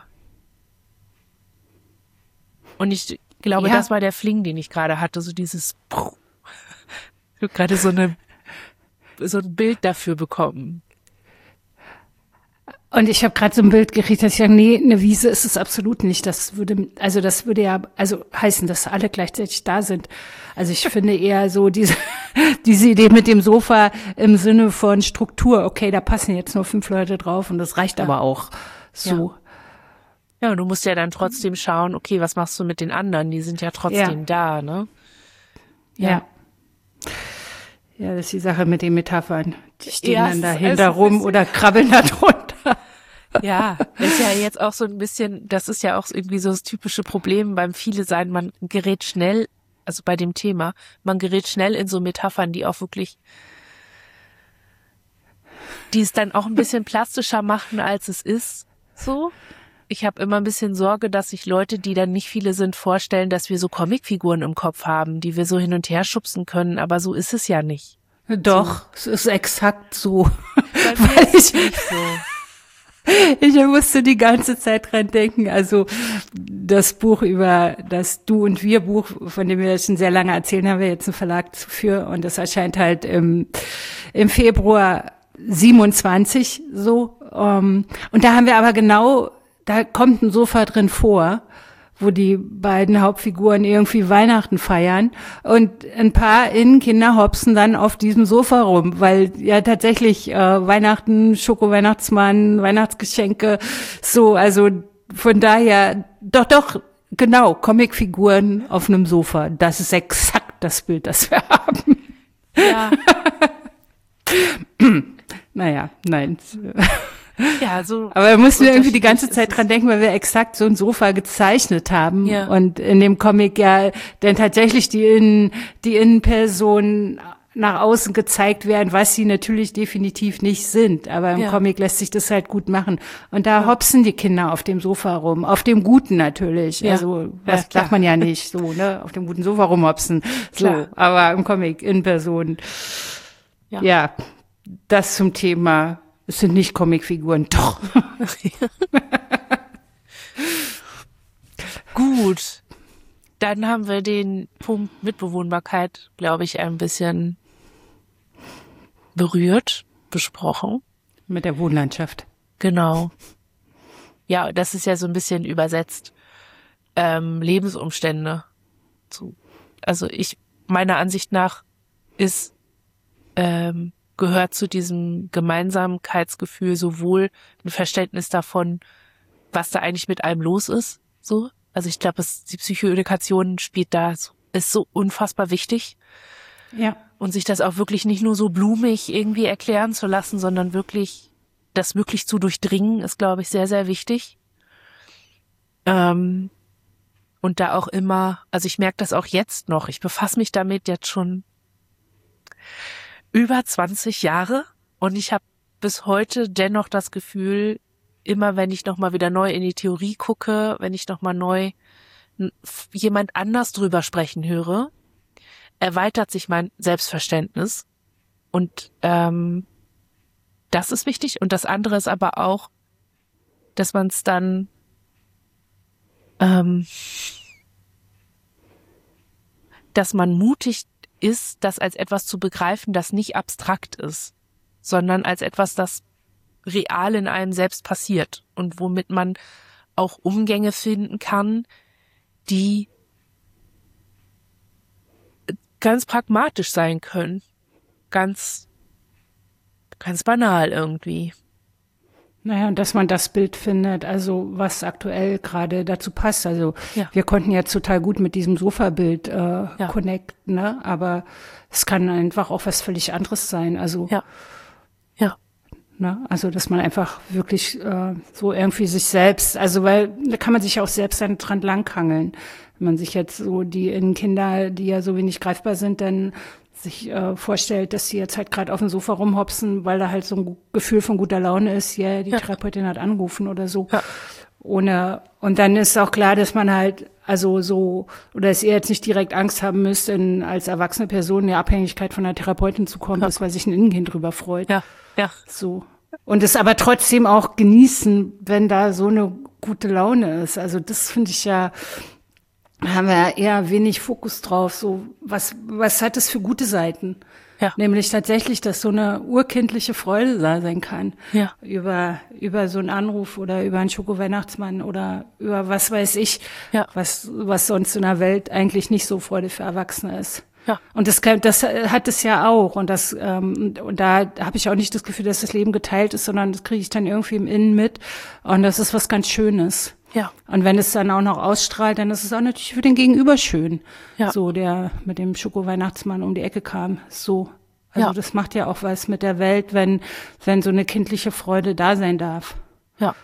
Und ich glaube, ja, das war der Fling, den ich gerade hatte, so dieses, ich habe gerade so eine, so ein Bild dafür bekommen. Und ich habe gerade so ein Bild gekriegt, dass ich sage, nee, eine Wiese ist es absolut nicht. Das würde, also das würde ja, also heißen, dass alle gleichzeitig da sind. Also ich finde eher so diese, diese Idee mit dem Sofa im Sinne von Struktur. Okay, da passen jetzt nur fünf Leute drauf und das reicht ja aber auch so. Ja. Ja, du musst ja dann trotzdem schauen, okay, was machst du mit den anderen? Die sind ja trotzdem ja. da, ne? Ja. ja. Ja, das ist die Sache mit den Metaphern. Die stehen ja, dann dahinter rum oder krabbeln da drunter. Ja, ist ja jetzt auch so ein bisschen, das ist ja auch irgendwie so das typische Problem beim Viele-Sein. Man gerät schnell, also bei dem Thema, man gerät schnell in so Metaphern, die auch wirklich die es dann auch ein bisschen plastischer machen, als es ist, so. Ich habe immer ein bisschen Sorge, dass sich Leute, die dann nicht viele sind, vorstellen, dass wir so Comicfiguren im Kopf haben, die wir so hin und her schubsen können, aber so ist es ja nicht. Doch, so. Es ist exakt so. Bei mir Weil ist ich, nicht so. Ich musste die ganze Zeit dran denken, also das Buch über das Du und Wir Buch, von dem wir schon sehr lange erzählen, haben wir jetzt einen Verlag für und das erscheint halt im, im Februar siebenundzwanzig so. Um, und da haben wir aber genau, da kommt ein Sofa drin vor, wo die beiden Hauptfiguren irgendwie Weihnachten feiern und ein paar Innenkinder hopsen dann auf diesem Sofa rum, weil ja tatsächlich äh, Weihnachten, Schoko-Weihnachtsmann, Weihnachtsgeschenke, so, also von daher, doch, doch, genau, Comicfiguren auf einem Sofa, das ist exakt das Bild, das wir haben. Ja. Naja, nein. Ja, so. Aber wir mussten irgendwie die ganze Zeit dran denken, weil wir exakt so ein Sofa gezeichnet haben. Ja. Und in dem Comic ja dann tatsächlich die Innen, die Innenpersonen nach außen gezeigt werden, was sie natürlich definitiv nicht sind. Aber im ja. Comic lässt sich das halt gut machen. Und da ja. hopsen die Kinder auf dem Sofa rum. Auf dem Guten natürlich. Ja. Also, das ja, sagt man ja nicht so, ne? Auf dem guten Sofa rumhopsen. So. Klar. Aber im Comic in Person. Ja. ja. Das zum Thema. Es sind nicht Comicfiguren, doch. Gut. Dann haben wir den Punkt Mitbewohnbarkeit, glaube ich, ein bisschen berührt, besprochen. Mit der Wohnlandschaft. Genau. Ja, das ist ja so ein bisschen übersetzt. Ähm, Lebensumstände. Also ich, meiner Ansicht nach, ist, ähm, gehört zu diesem Gemeinsamkeitsgefühl sowohl ein Verständnis davon, was da eigentlich mit einem los ist, so. Also ich glaube, die Psychoedukation spielt da, ist so unfassbar wichtig. Ja. Und sich das auch wirklich nicht nur so blumig irgendwie erklären zu lassen, sondern wirklich, das wirklich zu durchdringen, ist, glaube ich, sehr, sehr wichtig. Ähm, und da auch immer, also ich merke das auch jetzt noch, ich befasse mich damit jetzt schon über zwanzig Jahre und ich habe bis heute dennoch das Gefühl, immer wenn ich nochmal wieder neu in die Theorie gucke, wenn ich nochmal neu jemand anders drüber sprechen höre, erweitert sich mein Selbstverständnis und ähm, das ist wichtig und das andere ist aber auch, dass man es dann ähm, dass man mutig ist, das als etwas zu begreifen, das nicht abstrakt ist, sondern als etwas, das real in einem selbst passiert und womit man auch Umgänge finden kann, die ganz pragmatisch sein können, ganz, ganz banal irgendwie. Naja, und dass man das Bild findet, also was aktuell gerade dazu passt. Also ja. wir konnten jetzt total gut mit diesem Sofabild äh, ja. connecten, ne? Aber es kann einfach auch was völlig anderes sein. Also ja, ja, ne? Also dass man einfach wirklich äh, so irgendwie sich selbst, also weil da kann man sich ja auch selbst dann dran langhangeln. Wenn man sich jetzt so die Kinder, die ja so wenig greifbar sind, dann sich äh, vorstellt, dass sie jetzt halt gerade auf dem Sofa rumhopsen, weil da halt so ein Gefühl von guter Laune ist, yeah, die ja, die Therapeutin hat angerufen oder so. Ja. Ohne, und dann ist auch klar, dass man halt, also so, oder dass ihr jetzt nicht direkt Angst haben müsst, in, als erwachsene Person in die Abhängigkeit von einer Therapeutin zu kommen, ja, ist, weil sich ein Innenkind drüber freut. Ja, ja. So. Und es aber trotzdem auch genießen, wenn da so eine gute Laune ist. Also das finde ich ja, haben wir ja eher wenig Fokus drauf. So, was, was hat es für gute Seiten? Ja. Nämlich tatsächlich, dass so eine urkindliche Freude da sein kann. Ja. Über, über so einen Anruf oder über einen Schoko-Weihnachtsmann oder über was weiß ich, ja, was, was sonst in der Welt eigentlich nicht so Freude für Erwachsene ist. Ja. Und das, das hat es ja auch. Und das, ähm, und da habe ich auch nicht das Gefühl, dass das Leben geteilt ist, sondern das kriege ich dann irgendwie im Innen mit. Und das ist was ganz Schönes. Ja. Und wenn es dann auch noch ausstrahlt, dann ist es auch natürlich für den Gegenüber schön. Ja. So, der mit dem Schoko-Weihnachtsmann um die Ecke kam. So. Also ja, das macht ja auch was mit der Welt, wenn, wenn so eine kindliche Freude da sein darf. Ja.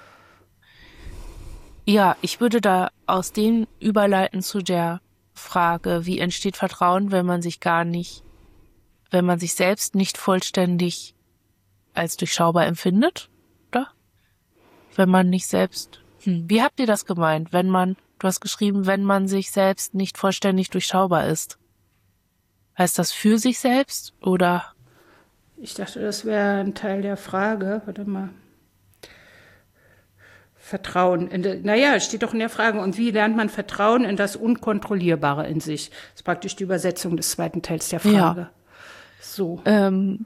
Ja, ich würde da aus dem überleiten zu der Frage, wie entsteht Vertrauen, wenn man sich gar nicht, wenn man sich selbst nicht vollständig als durchschaubar empfindet, oder? Wenn man nicht selbst... Hm, wie habt ihr das gemeint? Wenn man, du hast geschrieben, wenn man sich selbst nicht vollständig durchschaubar ist. Heißt das für sich selbst oder? Ich dachte, das wäre ein Teil der Frage. Warte mal. Vertrauen. In de, naja, es steht doch in der Frage. Und wie lernt man Vertrauen in das Unkontrollierbare in sich? Das ist praktisch die Übersetzung des zweiten Teils der Frage. Ja. So. Ähm,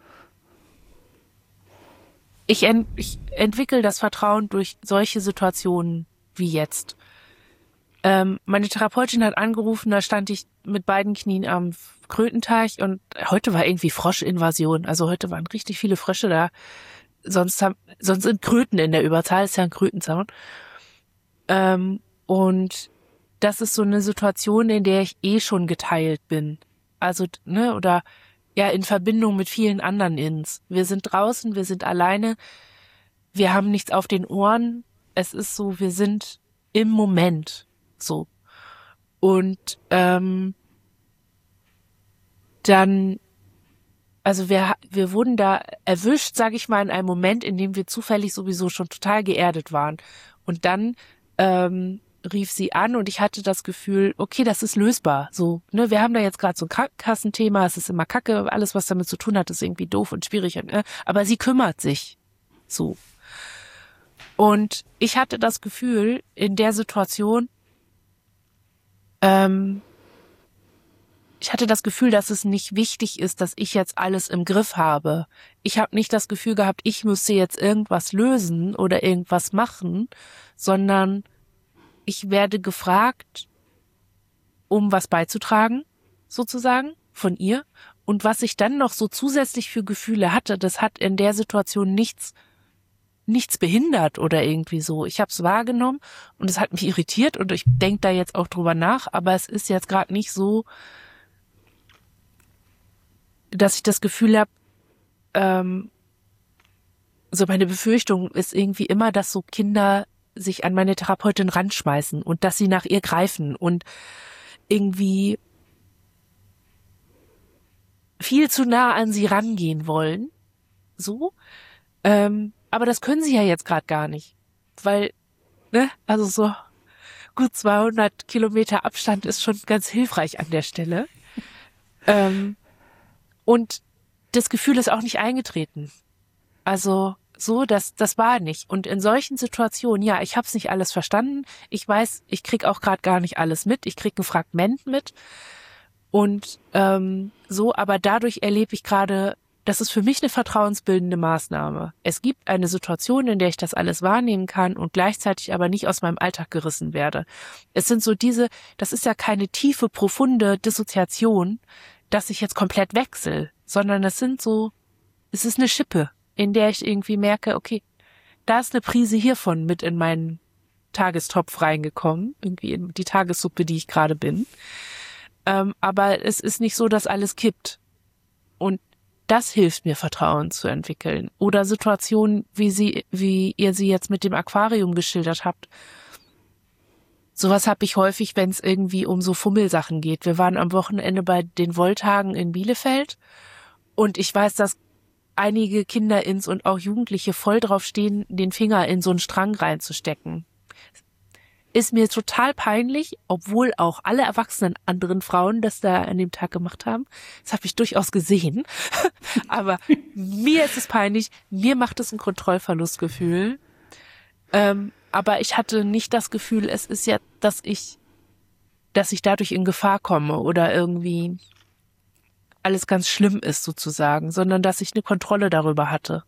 ich, ent, ich entwickle das Vertrauen durch solche Situationen wie jetzt. Ähm, meine Therapeutin hat angerufen, da stand ich mit beiden Knien am Krötenteich und heute war irgendwie Froschinvasion. Also heute waren richtig viele Frösche da. Sonst haben, sonst sind Kröten in der Überzahl, ist ja ein Krötenzaun. Ähm, und das ist so eine Situation, in der ich eh schon geteilt bin. Also, ne, oder ja, in Verbindung mit vielen anderen Ins. Wir sind draußen, wir sind alleine, wir haben nichts auf den Ohren. Es ist so, wir sind im Moment so. Und ähm, dann, also wir wir wurden da erwischt, sage ich mal, in einem Moment, in dem wir zufällig sowieso schon total geerdet waren. Und dann ähm, rief sie an und ich hatte das Gefühl, okay, das ist lösbar. So, ne, wir haben da jetzt gerade so ein Krankenkassenthema, es ist immer Kacke, alles, was damit zu tun hat, ist irgendwie doof und schwierig. Ne? Aber sie kümmert sich. So. Und ich hatte das Gefühl, in der Situation, ähm, ich hatte das Gefühl, dass es nicht wichtig ist, dass ich jetzt alles im Griff habe. Ich habe nicht das Gefühl gehabt, ich müsste jetzt irgendwas lösen oder irgendwas machen, sondern ich werde gefragt, um was beizutragen, sozusagen, von ihr. Und was ich dann noch so zusätzlich für Gefühle hatte, das hat in der Situation nichts nichts behindert oder irgendwie so. Ich habe es wahrgenommen und es hat mich irritiert und ich denke da jetzt auch drüber nach, aber es ist jetzt gerade nicht so, dass ich das Gefühl habe, ähm, so meine Befürchtung ist irgendwie immer, dass so Kinder sich an meine Therapeutin ranschmeißen und dass sie nach ihr greifen und irgendwie viel zu nah an sie rangehen wollen. So. Ähm, aber das können sie ja jetzt gerade gar nicht. Weil, ne, also so gut zweihundert Kilometer Abstand ist schon ganz hilfreich an der Stelle. Ähm, und das Gefühl ist auch nicht eingetreten. Also so, das das war nicht. Und in solchen Situationen, ja, ich habe es nicht alles verstanden. Ich weiß, ich krieg auch gerade gar nicht alles mit. Ich krieg ein Fragment mit. Und ähm, so, aber dadurch erlebe ich gerade, das ist für mich eine vertrauensbildende Maßnahme. Es gibt eine Situation, in der ich das alles wahrnehmen kann und gleichzeitig aber nicht aus meinem Alltag gerissen werde. Es sind so diese, das ist ja keine tiefe, profunde Dissoziation, dass ich jetzt komplett wechsle, sondern es sind so, es ist eine Schippe, in der ich irgendwie merke, okay, da ist eine Prise hiervon mit in meinen Tagestopf reingekommen, irgendwie in die Tagessuppe, die ich gerade bin. Ähm, aber es ist nicht so, dass alles kippt. Und das hilft mir, Vertrauen zu entwickeln. Oder Situationen, wie sie, wie ihr sie jetzt mit dem Aquarium geschildert habt. Sowas habe ich häufig, wenn es irgendwie um so Fummelsachen geht. Wir waren am Wochenende bei den Wolltagen in Bielefeld und ich weiß, dass einige Kinderins und auch Jugendliche voll drauf stehen, den Finger in so einen Strang reinzustecken. Ist mir total peinlich, obwohl auch alle erwachsenen anderen Frauen das da an dem Tag gemacht haben. Das habe ich durchaus gesehen. Aber mir ist es peinlich, mir macht es ein Kontrollverlustgefühl. Ähm, aber ich hatte nicht das Gefühl, es ist ja, dass ich, dass ich dadurch in Gefahr komme oder irgendwie alles ganz schlimm ist sozusagen, sondern dass ich eine Kontrolle darüber hatte.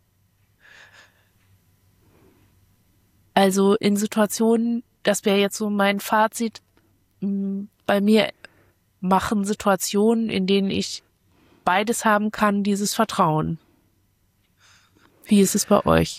Also in Situationen, das wäre jetzt so mein Fazit, bei mir machen Situationen, in denen ich beides haben kann, dieses Vertrauen. Wie ist es bei euch?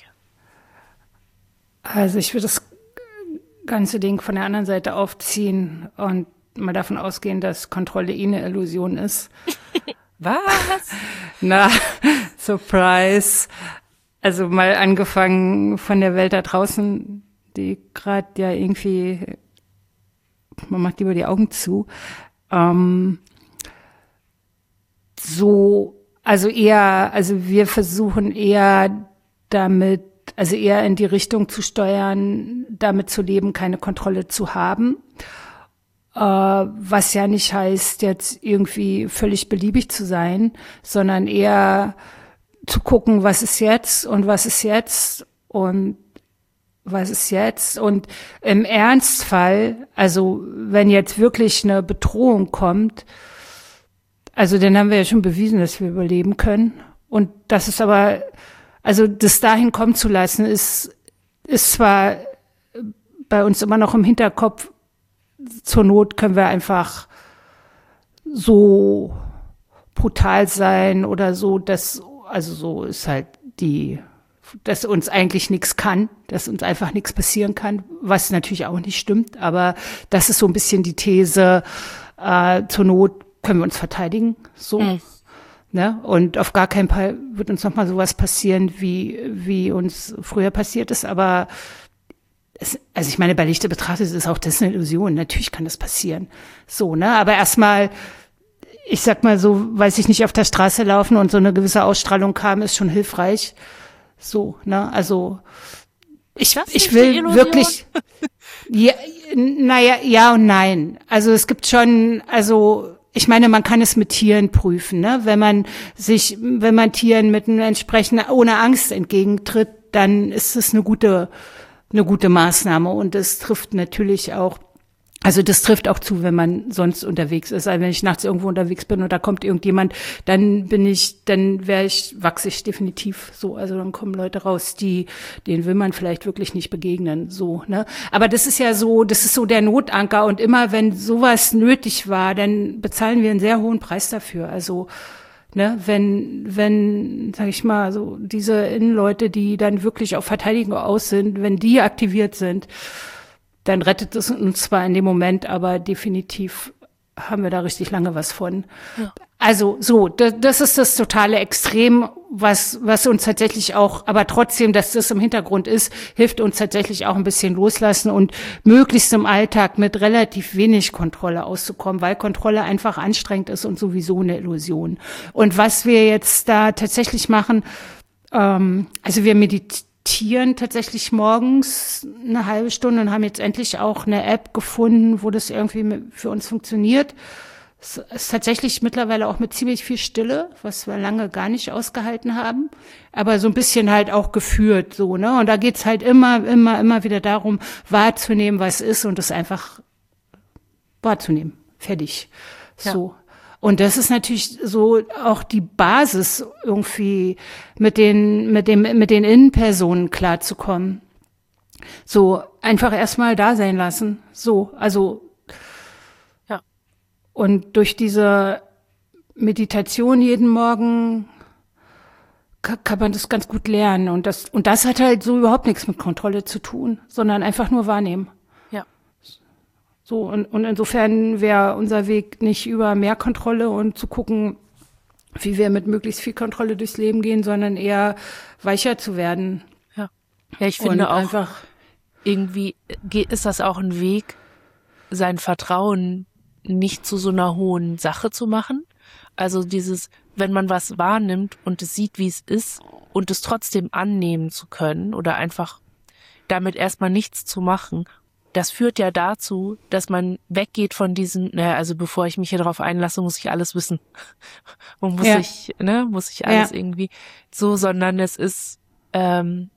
Also ich würde das ganze Ding von der anderen Seite aufziehen und mal davon ausgehen, dass Kontrolle eh eine Illusion ist. Was? Na, Surprise. Also mal angefangen von der Welt da draußen, die gerade ja irgendwie, man macht lieber die Augen zu. Ähm, so, also eher, also wir versuchen eher damit, also eher in die Richtung zu steuern, damit zu leben, keine Kontrolle zu haben. Äh, was ja nicht heißt, jetzt irgendwie völlig beliebig zu sein, sondern eher zu gucken, was ist jetzt und was ist jetzt und was ist jetzt. Und im Ernstfall, also wenn jetzt wirklich eine Bedrohung kommt, also dann haben wir ja schon bewiesen, dass wir überleben können. Und das ist aber, also das dahin kommen zu lassen, ist, ist zwar bei uns immer noch im Hinterkopf, zur Not können wir einfach so brutal sein oder so, dass, also so ist halt die, dass uns eigentlich nichts kann, dass uns einfach nichts passieren kann, was natürlich auch nicht stimmt, aber das ist so ein bisschen die These, äh, zur Not können wir uns verteidigen, so. Mhm. Ne? Und auf gar keinen Fall wird uns nochmal sowas passieren, wie, wie uns früher passiert ist, aber es, also ich meine, bei Lichte betrachtet ist auch das eine Illusion, natürlich kann das passieren, so, ne, aber erstmal, ich sag mal so, weiß ich nicht, auf der Straße laufen und so eine gewisse Ausstrahlung kam, ist schon hilfreich. So, ne, also ich, ich will wirklich, ja, naja, ja und nein. Also es gibt schon, also ich meine, man kann es mit Tieren prüfen, ne, wenn man sich, wenn man Tieren mit einem entsprechenden, ohne Angst entgegentritt, dann ist es eine gute, eine gute Maßnahme und es trifft natürlich auch. Also das trifft auch zu, wenn man sonst unterwegs ist. Also wenn ich nachts irgendwo unterwegs bin und da kommt irgendjemand, dann bin ich, dann wäre ich, wachse ich definitiv so. Also dann kommen Leute raus, die, denen will man vielleicht wirklich nicht begegnen, so, ne. Aber das ist ja so, das ist so der Notanker und immer wenn sowas nötig war, dann bezahlen wir einen sehr hohen Preis dafür. Also, ne, wenn, wenn, sag ich mal, so diese Innenleute, die dann wirklich auf Verteidigung aus sind, wenn die aktiviert sind, dann rettet es uns zwar in dem Moment, aber definitiv haben wir da richtig lange was von. Ja. Also so, das, das ist das totale Extrem, was was uns tatsächlich auch, aber trotzdem, dass das im Hintergrund ist, hilft uns tatsächlich auch ein bisschen loslassen und möglichst im Alltag mit relativ wenig Kontrolle auszukommen, weil Kontrolle einfach anstrengend ist und sowieso eine Illusion. Und was wir jetzt da tatsächlich machen, ähm, also wir meditieren, tatsächlich morgens eine halbe Stunde und haben jetzt endlich auch eine App gefunden, wo das irgendwie für uns funktioniert. Es ist tatsächlich mittlerweile auch mit ziemlich viel Stille, was wir lange gar nicht ausgehalten haben, aber so ein bisschen halt auch geführt, so, ne? Und da geht's halt immer, immer, immer wieder darum, wahrzunehmen, was ist und das einfach wahrzunehmen. Fertig. Ja. So. Und das ist natürlich so auch die Basis, irgendwie mit den, mit dem, mit den Innenpersonen klarzukommen. So, einfach erstmal da sein lassen. So, also, ja. Und durch diese Meditation jeden Morgen kann, kann man das ganz gut lernen. Und das, und das hat halt so überhaupt nichts mit Kontrolle zu tun, sondern einfach nur wahrnehmen. So, und, und insofern wäre unser Weg nicht über mehr Kontrolle und zu gucken, wie wir mit möglichst viel Kontrolle durchs Leben gehen, sondern eher weicher zu werden. Ja, ja, ich finde und auch, einfach irgendwie ist das auch ein Weg, sein Vertrauen nicht zu so einer hohen Sache zu machen. Also dieses, wenn man was wahrnimmt und es sieht, wie es ist und es trotzdem annehmen zu können oder einfach damit erstmal nichts zu machen. Das führt ja dazu, dass man weggeht von diesem, naja, also bevor ich mich hier drauf einlasse, muss ich alles wissen. Und muss ja. ich, ne, muss ich alles ja. irgendwie so, sondern es ist, ähm,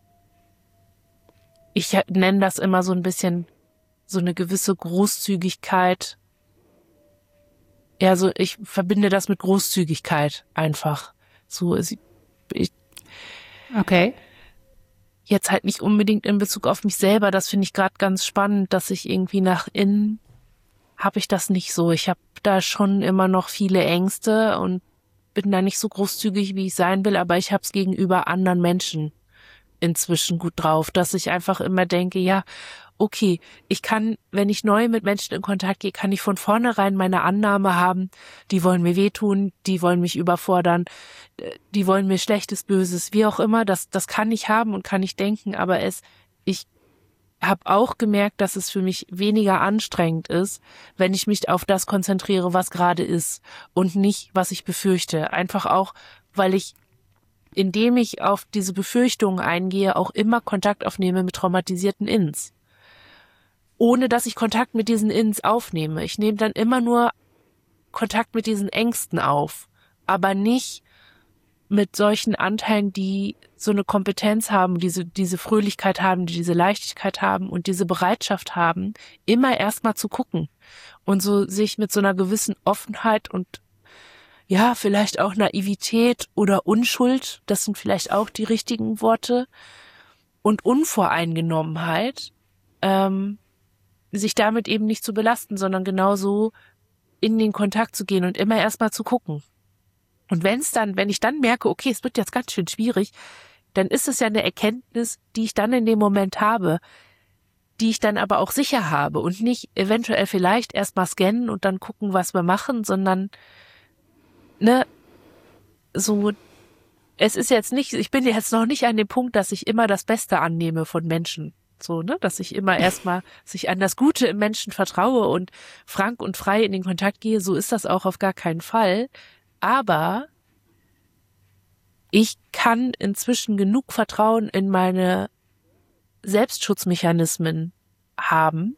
ich nenne das immer so ein bisschen so eine gewisse Großzügigkeit. Ja, so, ich verbinde das mit Großzügigkeit einfach. So, ich, okay. Jetzt halt nicht unbedingt in Bezug auf mich selber, das finde ich gerade ganz spannend, dass ich irgendwie nach innen habe ich das nicht so. Ich habe da schon immer noch viele Ängste und bin da nicht so großzügig, wie ich sein will, aber ich habe es gegenüber anderen Menschen inzwischen gut drauf, dass ich einfach immer denke, ja, okay, ich kann, wenn ich neu mit Menschen in Kontakt gehe, kann ich von vornherein meine Annahme haben, die wollen mir wehtun, die wollen mich überfordern, die wollen mir Schlechtes, Böses, wie auch immer, das das kann ich haben und kann ich denken, aber es, ich habe auch gemerkt, dass es für mich weniger anstrengend ist, wenn ich mich auf das konzentriere, was gerade ist und nicht, was ich befürchte. Einfach auch, weil ich indem ich auf diese Befürchtungen eingehe, auch immer Kontakt aufnehme mit traumatisierten Ins. Ohne dass ich Kontakt mit diesen Ins aufnehme. Ich nehme dann immer nur Kontakt mit diesen Ängsten auf, aber nicht mit solchen Anteilen, die so eine Kompetenz haben, diese diese Fröhlichkeit haben, die diese Leichtigkeit haben und diese Bereitschaft haben, immer erstmal zu gucken und so sich mit so einer gewissen Offenheit und ja, vielleicht auch Naivität oder Unschuld, das sind vielleicht auch die richtigen Worte, und Unvoreingenommenheit, ähm, sich damit eben nicht zu belasten, sondern genauso in den Kontakt zu gehen und immer erstmal zu gucken. Und wenn es dann, wenn ich dann merke, okay, es wird jetzt ganz schön schwierig, dann ist es ja eine Erkenntnis, die ich dann in dem Moment habe, die ich dann aber auch sicher habe und nicht eventuell vielleicht erstmal scannen und dann gucken, was wir machen, sondern ne, so, es ist jetzt nicht, ich bin jetzt noch nicht an dem Punkt, dass ich immer das Beste annehme von Menschen. So, ne, dass ich immer erstmal sich an das Gute im Menschen vertraue und frank und frei in den Kontakt gehe. So ist das auch auf gar keinen Fall. Aber ich kann inzwischen genug Vertrauen in meine Selbstschutzmechanismen haben,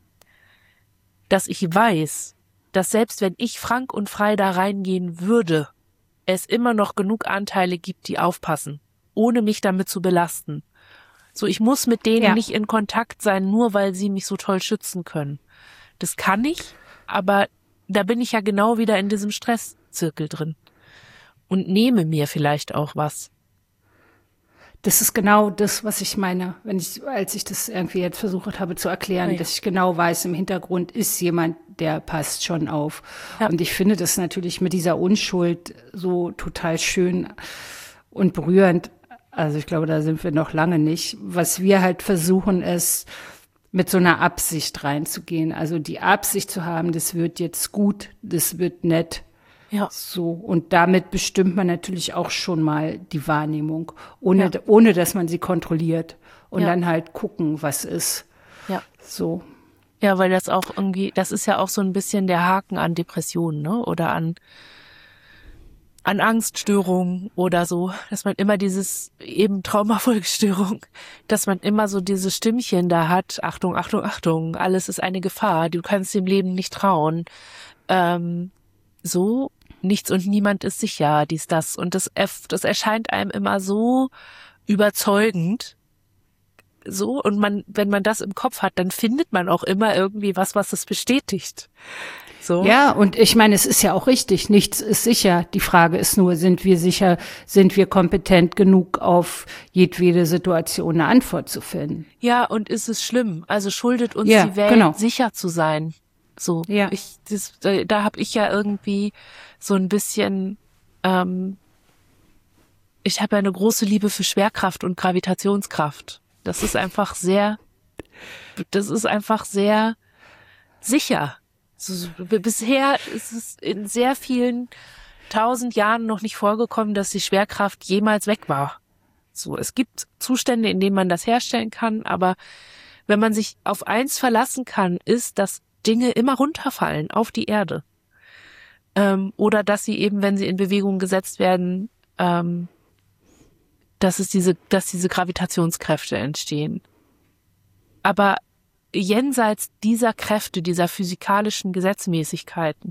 dass ich weiß, dass selbst wenn ich frank und frei da reingehen würde, es immer noch genug Anteile gibt, die aufpassen, ohne mich damit zu belasten. So, ich muss mit denen ja. nicht in Kontakt sein, nur weil sie mich so toll schützen können. Das kann ich, aber da bin ich ja genau wieder in diesem Stresszirkel drin und nehme mir vielleicht auch was. Das ist genau das, was ich meine, wenn ich, als ich das irgendwie jetzt versucht habe zu erklären, ja. dass ich genau weiß, im Hintergrund ist jemand, der passt schon auf. Ja. Und ich finde das natürlich mit dieser Unschuld so total schön und berührend. Also ich glaube, da sind wir noch lange nicht. Was wir halt versuchen, ist, mit so einer Absicht reinzugehen. Also die Absicht zu haben, das wird jetzt gut, das wird nett. Ja. So. Und damit bestimmt man natürlich auch schon mal die Wahrnehmung, ohne, ja. ohne dass man sie kontrolliert. Und ja. dann halt gucken, was ist. Ja. So. Ja, weil das auch irgendwie, das ist ja auch so ein bisschen der Haken an Depressionen, ne? Oder an an Angststörungen oder so, dass man immer dieses, eben Traumafolgestörung, dass man immer so diese Stimmchen da hat, Achtung, Achtung, Achtung, alles ist eine Gefahr, du kannst dem Leben nicht trauen, ähm, so, nichts und niemand ist sicher, dies, das, und das, das erscheint einem immer so überzeugend, so, und man, wenn man das im Kopf hat, dann findet man auch immer irgendwie was, was es bestätigt. So. Ja, und ich meine, es ist ja auch richtig, nichts ist sicher. Die Frage ist nur, sind wir sicher, sind wir kompetent genug, auf jedwede Situation eine Antwort zu finden? Ja, und ist es schlimm? Also schuldet uns ja, die Welt, genau. sicher zu sein. So, ja. ich, das, da habe ich ja irgendwie so ein bisschen, ähm, ich habe ja eine große Liebe für Schwerkraft und Gravitationskraft. Das ist einfach sehr, das ist einfach sehr sicher. So, bisher ist es in sehr vielen tausend Jahren noch nicht vorgekommen, dass die Schwerkraft jemals weg war. So, es gibt Zustände, in denen man das herstellen kann, aber wenn man sich auf eins verlassen kann, ist, dass Dinge immer runterfallen auf die Erde. Ähm, oder dass sie eben, wenn sie in Bewegung gesetzt werden, ähm, dass es diese, dass diese Gravitationskräfte entstehen. Aber jenseits dieser Kräfte, dieser physikalischen Gesetzmäßigkeiten,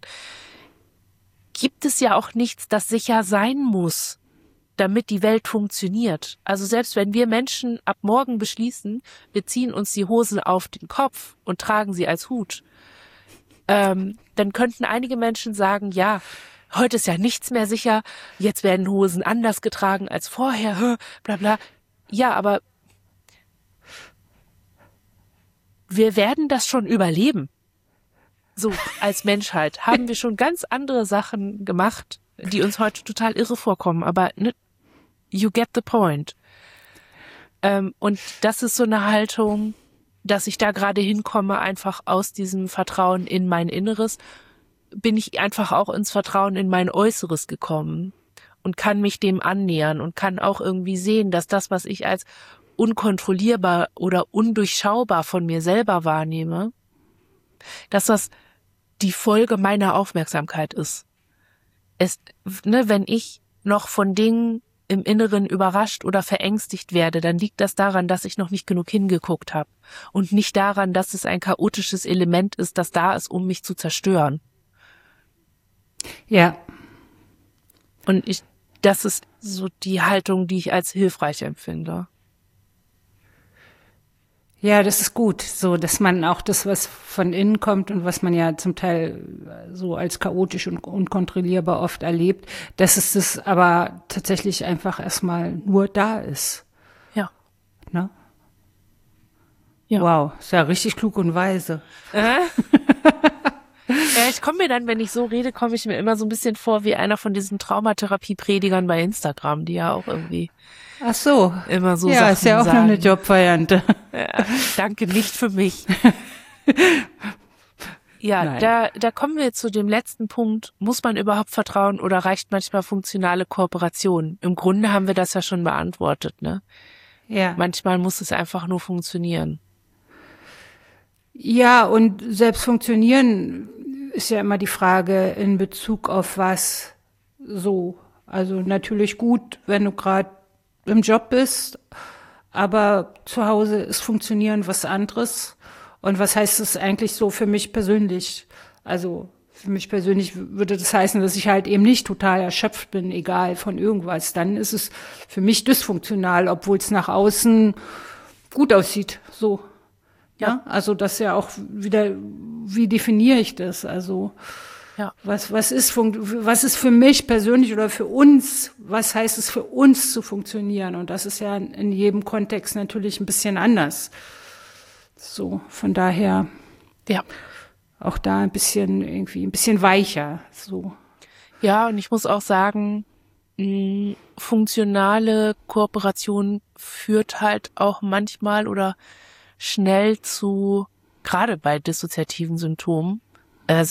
gibt es ja auch nichts, das sicher sein muss, damit die Welt funktioniert. Also selbst wenn wir Menschen ab morgen beschließen, wir ziehen uns die Hose auf den Kopf und tragen sie als Hut, ähm, dann könnten einige Menschen sagen, ja, heute ist ja nichts mehr sicher, jetzt werden Hosen anders getragen als vorher, bla bla. Ja, aber wir werden das schon überleben. So, als Menschheit haben wir schon ganz andere Sachen gemacht, die uns heute total irre vorkommen, aber ne, you get the point. Ähm, und das ist so eine Haltung, dass ich da gerade hinkomme, einfach aus diesem Vertrauen in mein Inneres, bin ich einfach auch ins Vertrauen in mein Äußeres gekommen und kann mich dem annähern und kann auch irgendwie sehen, dass das, was ich als unkontrollierbar oder undurchschaubar von mir selber wahrnehme, dass das die Folge meiner Aufmerksamkeit ist. Es, ne, wenn ich noch von Dingen im Inneren überrascht oder verängstigt werde, dann liegt das daran, dass ich noch nicht genug hingeguckt habe und nicht daran, dass es ein chaotisches Element ist, das da ist, um mich zu zerstören. Ja. Und ich, das ist so die Haltung, die ich als hilfreich empfinde. Ja, das ist gut, so, dass man auch das, was von innen kommt und was man ja zum Teil so als chaotisch und unkontrollierbar oft erlebt, dass es das aber tatsächlich einfach erstmal nur da ist. Ja. Ne? Ja. Wow, ist ja richtig klug und weise. Äh? Ja, ich komme mir dann, wenn ich so rede, komme ich mir immer so ein bisschen vor wie einer von diesen Traumatherapie-Predigern bei Instagram, die ja auch irgendwie Ach so. immer so ja, Sachen ist ja auch sagen. noch eine Jobvariante. Ja, danke, nicht für mich. Ja, Nein. da, da kommen wir zu dem letzten Punkt. Muss man überhaupt vertrauen oder reicht manchmal funktionale Kooperation? Im Grunde haben wir das ja schon beantwortet, ne? Ja. Manchmal muss es einfach nur funktionieren. Ja, und selbst funktionieren ist ja immer die Frage in Bezug auf was so. Also natürlich gut, wenn du gerade im Job bist, aber zu Hause ist Funktionieren was anderes. Und was heißt das eigentlich so für mich persönlich? Also für mich persönlich würde das heißen, dass ich halt eben nicht total erschöpft bin, egal von irgendwas. Dann ist es für mich dysfunktional, obwohl es nach außen gut aussieht. So. Ja, also das ist ja auch wieder, wie definiere ich das? Also Ja. was was ist was ist für mich persönlich oder für uns? Was heißt es für uns zu funktionieren? Und das ist ja in jedem Kontext natürlich ein bisschen anders. So, von daher Ja. auch da ein bisschen irgendwie ein bisschen weicher. So. Ja, und ich muss auch sagen, mh, funktionale Kooperation führt halt auch manchmal oder schnell zu, gerade bei dissoziativen Symptomen, äh,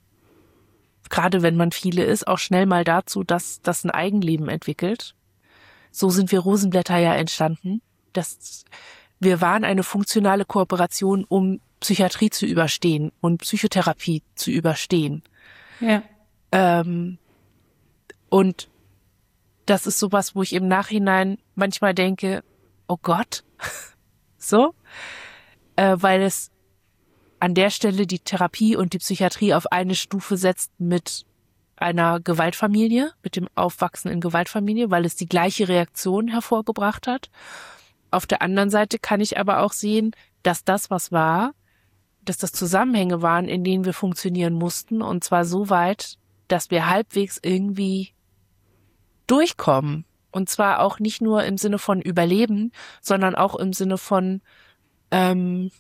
gerade wenn man viele ist, auch schnell mal dazu, dass das ein Eigenleben entwickelt. So sind wir Rosenblätter ja entstanden. Das, wir waren eine funktionale Kooperation, um Psychiatrie zu überstehen und Psychotherapie zu überstehen. Ja. Ähm, und das ist sowas, wo ich im Nachhinein manchmal denke, oh Gott, so, äh, weil es an der Stelle die Therapie und die Psychiatrie auf eine Stufe setzt mit einer Gewaltfamilie, mit dem Aufwachsen in Gewaltfamilie, weil es die gleiche Reaktion hervorgebracht hat. Auf der anderen Seite kann ich aber auch sehen, dass das, was war, dass das Zusammenhänge waren, in denen wir funktionieren mussten, und zwar so weit, dass wir halbwegs irgendwie durchkommen. Und zwar auch nicht nur im Sinne von Überleben, sondern auch im Sinne von ähm,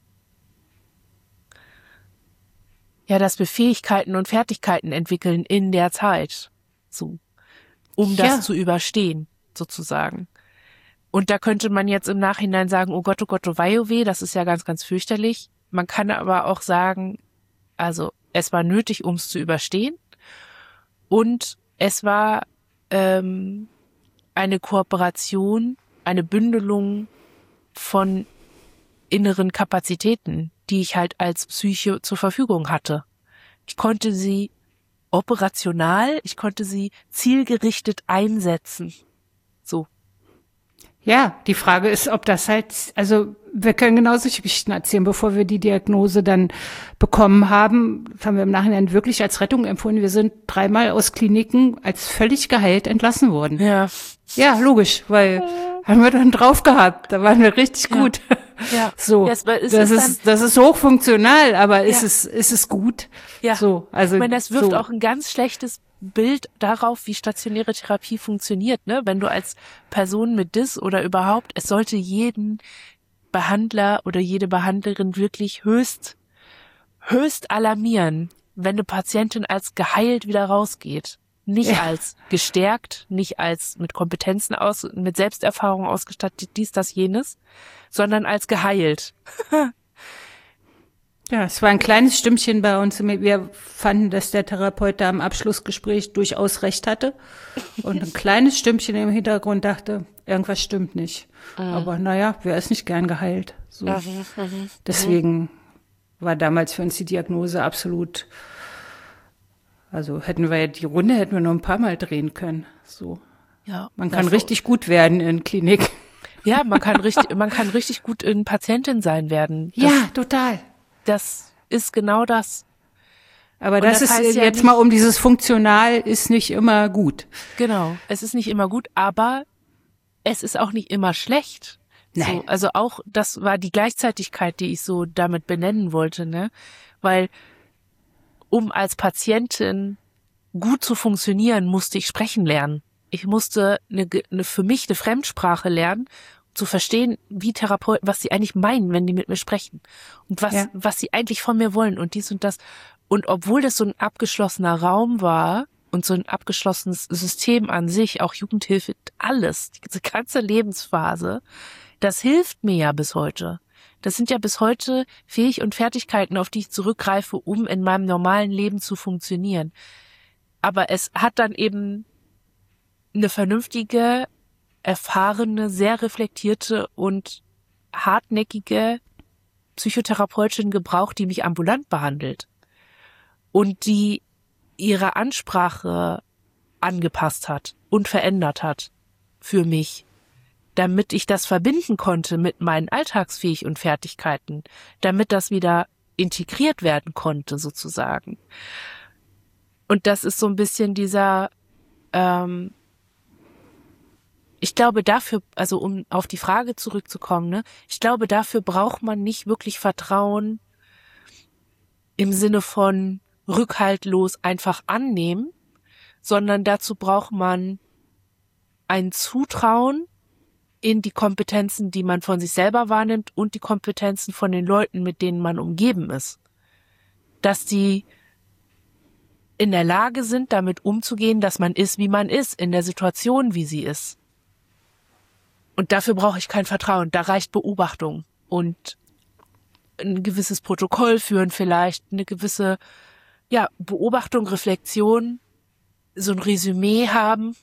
ja, dass wir Fähigkeiten und Fertigkeiten entwickeln in der Zeit, so, um das Ja. zu überstehen, sozusagen. Und da könnte man jetzt im Nachhinein sagen, oh Gott, oh Gott, oh wei, oh weh, das ist ja ganz, ganz fürchterlich. Man kann aber auch sagen, also es war nötig, um es zu überstehen. Und es war ähm, eine Kooperation, eine Bündelung von inneren Kapazitäten, die ich halt als Psyche zur Verfügung hatte. Ich konnte sie operational, ich konnte sie zielgerichtet einsetzen. So. Ja, die Frage ist, ob das halt, also wir können genau solche Geschichten erzählen, bevor wir die Diagnose dann bekommen haben. Das haben wir im Nachhinein wirklich als Rettung empfunden. Wir sind dreimal aus Kliniken als völlig geheilt entlassen worden. Ja. Ja, logisch, weil haben wir dann drauf gehabt. Da waren wir richtig Ja. gut. Ja. So, Ja, es war- es das ist ist, das ist hochfunktional, aber ist Ja. es, ist es gut? Ja. So, also Ich meine, das wirft so. auch ein ganz schlechtes Bild darauf, wie stationäre Therapie funktioniert, ne? Wenn du als Person mit Dis oder überhaupt, es sollte jeden Behandler oder jede Behandlerin wirklich höchst, höchst alarmieren, wenn eine Patientin als geheilt wieder rausgeht. Nicht Ja. als gestärkt, nicht als mit Kompetenzen aus, mit Selbsterfahrung ausgestattet, dies, das, jenes, sondern als geheilt. Ja, es war ein kleines Stimmchen bei uns. Wir fanden, dass der Therapeut da im Abschlussgespräch durchaus recht hatte. Und ein kleines Stimmchen im Hintergrund dachte, irgendwas stimmt nicht. Aber naja, wer ist nicht gern geheilt? So. Deswegen war damals für uns die Diagnose absolut, also hätten wir ja die Runde hätten wir noch ein paar Mal drehen können. So. Ja. Man kann richtig gut werden in Klinik. Ja, man kann richtig, man kann richtig gut in Patientin sein werden. Das, ja, total. Das ist genau das. Aber Und das, das ist heißt ja jetzt nicht- mal um dieses funktional ist nicht immer gut. Genau. Es ist nicht immer gut, aber es ist auch nicht immer schlecht. Nein. So, also auch, das war die Gleichzeitigkeit, die ich so damit benennen wollte, ne? Weil, um als Patientin gut zu funktionieren, musste ich sprechen lernen. Ich musste eine, eine, für mich eine Fremdsprache lernen, zu verstehen, wie Therapeuten, was sie eigentlich meinen, wenn die mit mir sprechen. Und was, Ja. was sie eigentlich von mir wollen und dies und das. Und obwohl das so ein abgeschlossener Raum war und so ein abgeschlossenes System an sich, auch Jugendhilfe, alles, diese ganze Lebensphase, das hilft mir ja bis heute. Das sind ja bis heute Fähig- und Fertigkeiten, auf die ich zurückgreife, um in meinem normalen Leben zu funktionieren. Aber es hat dann eben eine vernünftige, erfahrene, sehr reflektierte und hartnäckige Psychotherapeutin gebraucht, die mich ambulant behandelt und die ihre Ansprache angepasst hat und verändert hat für mich, damit ich das verbinden konnte mit meinen Alltagsfähig- und Fertigkeiten, damit das wieder integriert werden konnte sozusagen. Und das ist so ein bisschen dieser, ähm, ich glaube dafür, also um auf die Frage zurückzukommen, ne, ich glaube dafür braucht man nicht wirklich Vertrauen im Sinne von rückhaltlos einfach annehmen, sondern dazu braucht man ein Zutrauen in die Kompetenzen, die man von sich selber wahrnimmt und die Kompetenzen von den Leuten, mit denen man umgeben ist. Dass die in der Lage sind, damit umzugehen, dass man ist, wie man ist, in der Situation, wie sie ist. Und dafür brauche ich kein Vertrauen. Da reicht Beobachtung und ein gewisses Protokoll führen vielleicht, eine gewisse ja, Beobachtung, Reflexion, so ein Resümee haben.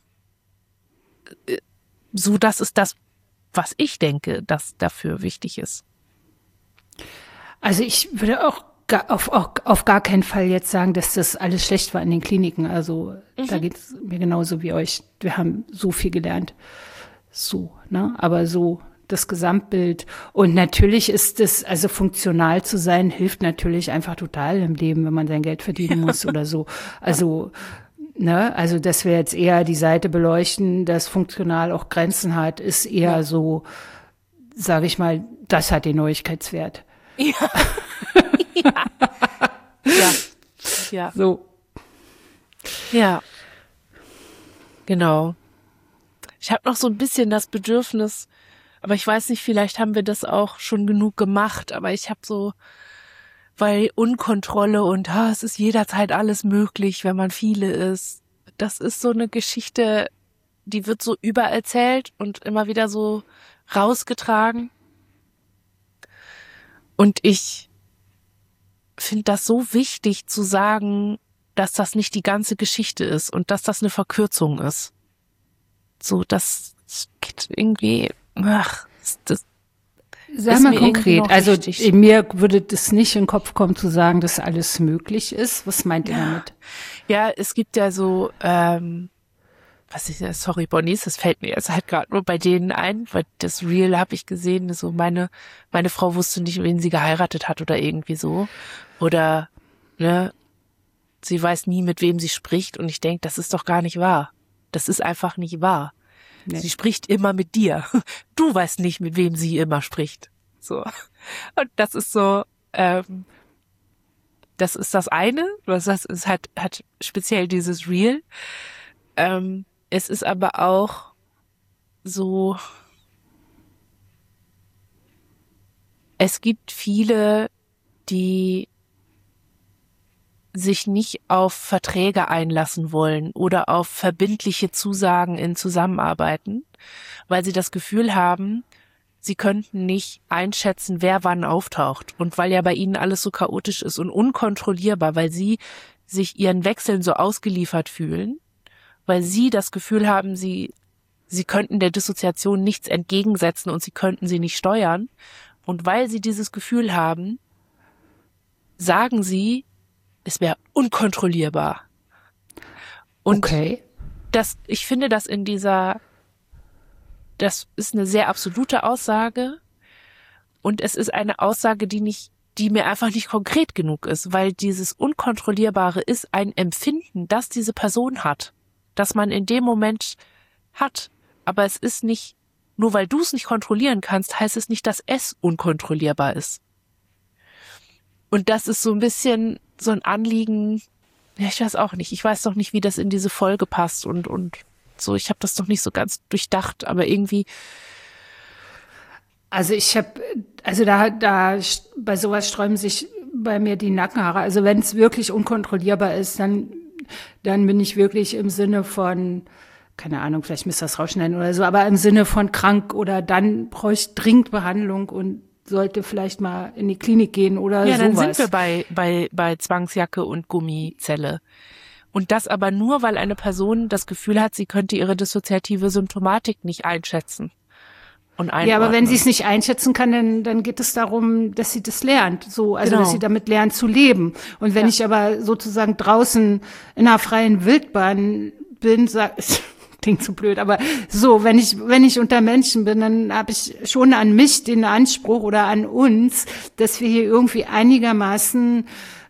So, das ist das, was ich denke, dass dafür wichtig ist. Also ich würde auch gar, auf, auf, auf gar keinen Fall jetzt sagen, dass das alles schlecht war in den Kliniken. Also mhm. da geht es mir genauso wie euch. Wir haben so viel gelernt. So, ne? Aber so das Gesamtbild. Und natürlich ist es, also funktional zu sein, hilft natürlich einfach total im Leben, wenn man sein Geld verdienen muss oder so. Also, ne, also dass wir jetzt eher die Seite beleuchten, dass funktional auch Grenzen hat, ist eher ja. so, sage ich mal, das hat den Neuigkeitswert. Ja. ja. ja. Ja. So. Ja. Genau. Ich habe noch so ein bisschen das Bedürfnis, aber ich weiß nicht, vielleicht haben wir das auch schon genug gemacht, aber ich habe so, weil Unkontrolle und ah, es ist jederzeit alles möglich, wenn man viele ist. Das ist so eine Geschichte, die wird so übererzählt und immer wieder so rausgetragen. Und ich finde das so wichtig zu sagen, dass das nicht die ganze Geschichte ist und dass das eine Verkürzung ist. So, das geht irgendwie, ach, das Sag mal konkret, also wichtig. Mir würde das nicht in den Kopf kommen zu sagen, dass alles möglich ist. Was meint ihr ja. damit? Ja, es gibt ja so, ähm, was ist das, sorry, Bonnies, das fällt mir jetzt halt gerade nur bei denen ein, weil das Real habe ich gesehen, so meine, meine Frau wusste nicht, wen sie geheiratet hat oder irgendwie so. Oder, ne, sie weiß nie, mit wem sie spricht und ich denke, das ist doch gar nicht wahr. Das ist einfach nicht wahr. Nee. Sie spricht immer mit dir. Du weißt nicht, mit wem sie immer spricht. So. Und das ist so, ähm, das ist das eine, was das ist, hat, hat speziell dieses Real. Ähm, es ist aber auch so, es gibt viele, die sich nicht auf Verträge einlassen wollen oder auf verbindliche Zusagen in Zusammenarbeiten, weil sie das Gefühl haben, sie könnten nicht einschätzen, wer wann auftaucht. Und weil ja bei ihnen alles so chaotisch ist und unkontrollierbar, weil sie sich ihren Wechseln so ausgeliefert fühlen, weil sie das Gefühl haben, sie, sie könnten der Dissoziation nichts entgegensetzen und sie könnten sie nicht steuern. Und weil sie dieses Gefühl haben, sagen sie, es wäre unkontrollierbar. Und okay. das, ich finde, dass in dieser, das ist eine sehr absolute Aussage und es ist eine Aussage, die nicht, die mir einfach nicht konkret genug ist, weil dieses Unkontrollierbare ist ein Empfinden, das diese Person hat, das man in dem Moment hat, aber es ist nicht, nur weil du es nicht kontrollieren kannst, heißt es nicht, dass es unkontrollierbar ist. Und das ist so ein bisschen so ein Anliegen, ja, ich weiß auch nicht, ich weiß doch nicht, wie das in diese Folge passt und und so, ich habe das doch nicht so ganz durchdacht, aber irgendwie. Also ich habe, also da, da bei sowas sträuben sich bei mir die Nackenhaare. Also wenn es wirklich unkontrollierbar ist, dann, dann bin ich wirklich im Sinne von, keine Ahnung, vielleicht müsst ihr das rausschneiden oder so, aber im Sinne von krank oder dann bräuchte dringend Behandlung und sollte vielleicht mal in die Klinik gehen oder ja, sowas. Ja, dann sind wir bei, bei, bei Zwangsjacke und Gummizelle. Und das aber nur, weil eine Person das Gefühl hat, sie könnte ihre dissoziative Symptomatik nicht einschätzen. Und ja, aber wenn sie es nicht einschätzen kann, dann, dann geht es darum, dass sie das lernt, so, also genau. dass sie damit lernt zu leben. Und wenn ja. ich aber sozusagen draußen in einer freien Wildbahn bin, sag, klingt zu blöd, aber so, wenn ich wenn ich unter Menschen bin, dann habe ich schon an mich den Anspruch oder an uns, dass wir hier irgendwie einigermaßen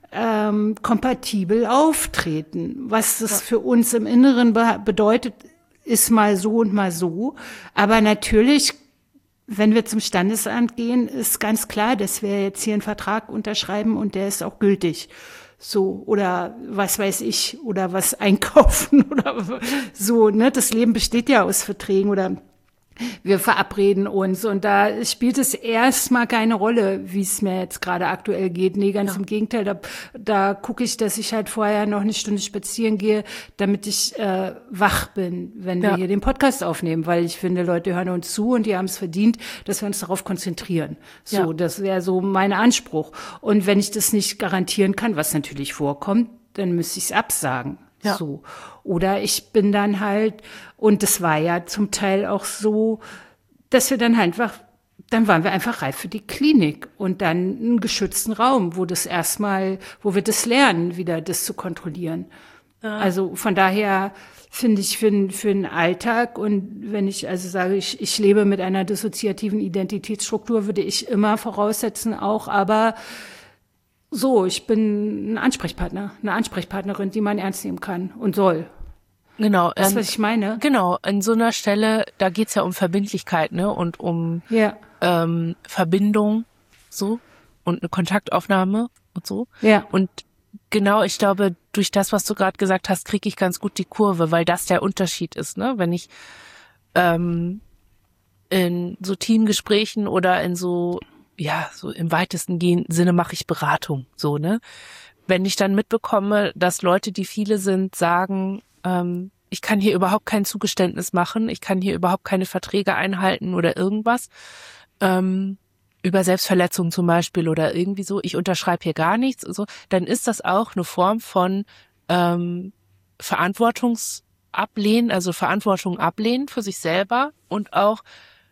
ähm, kompatibel auftreten. Was das ja. für uns im Inneren be- bedeutet, ist mal so und mal so. Aber natürlich, wenn wir zum Standesamt gehen, ist ganz klar, dass wir jetzt hier einen Vertrag unterschreiben und der ist auch gültig. So, oder was weiß ich, oder was einkaufen oder so, ne? Das Leben besteht ja aus Verträgen oder wir verabreden uns und da spielt es erstmal keine Rolle, wie es mir jetzt gerade aktuell geht. Nee, ganz ja. im Gegenteil, da, da gucke ich, dass ich halt vorher noch eine Stunde spazieren gehe, damit ich äh, wach bin, wenn ja. wir hier den Podcast aufnehmen, weil ich finde, Leute hören uns zu und die haben es verdient, dass wir uns darauf konzentrieren. So, ja. das wäre so mein Anspruch. Und wenn ich das nicht garantieren kann, was natürlich vorkommt, dann müsste ich es absagen. Ja. So. Oder ich bin dann halt, und das war ja zum Teil auch so, dass wir dann einfach, dann waren wir einfach reif für die Klinik und dann einen geschützten Raum, wo das erstmal, wo wir das lernen, wieder das zu kontrollieren. Ja. Also von daher finde ich für, für den Alltag und wenn ich also sage, ich, ich lebe mit einer dissoziativen Identitätsstruktur, würde ich immer voraussetzen auch, aber so, ich bin ein Ansprechpartner, eine Ansprechpartnerin, die man ernst nehmen kann und soll. Genau. Das, was ich meine. Genau, an so einer Stelle, da geht's ja um Verbindlichkeit, ne, und um ja. ähm, Verbindung, so, und eine Kontaktaufnahme und so. Ja. Und genau, ich glaube, durch das, was du gerade gesagt hast, kriege ich ganz gut die Kurve, weil das der Unterschied ist, ne, wenn ich ähm, in so Teamgesprächen oder in so ja, so im weitesten Sinne mache ich Beratung, so, ne? Wenn ich dann mitbekomme, dass Leute, die viele sind, sagen, ähm, ich kann hier überhaupt kein Zugeständnis machen, ich kann hier überhaupt keine Verträge einhalten oder irgendwas, ähm, über Selbstverletzung zum Beispiel oder irgendwie so, ich unterschreibe hier gar nichts, so, dann ist das auch eine Form von ähm, Verantwortungsablehnen, also Verantwortung ablehnen für sich selber und auch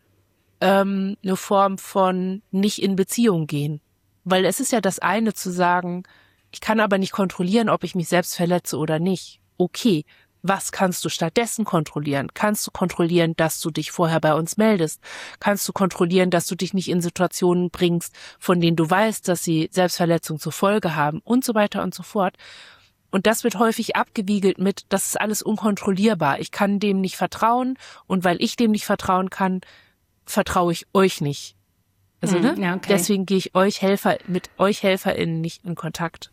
ähm, eine Form von nicht in Beziehung gehen. Weil es ist ja das eine zu sagen, ich kann aber nicht kontrollieren, ob ich mich selbst verletze oder nicht. Okay, was kannst du stattdessen kontrollieren? Kannst du kontrollieren, dass du dich vorher bei uns meldest? Kannst du kontrollieren, dass du dich nicht in Situationen bringst, von denen du weißt, dass sie Selbstverletzung zur Folge haben und so weiter und so fort. Und das wird häufig abgewiegelt mit, das ist alles unkontrollierbar. Ich kann dem nicht vertrauen und weil ich dem nicht vertrauen kann, vertraue ich euch nicht. Also, hm, ne? Ja, okay. Deswegen gehe ich euch Helfer, mit euch HelferInnen nicht in Kontakt.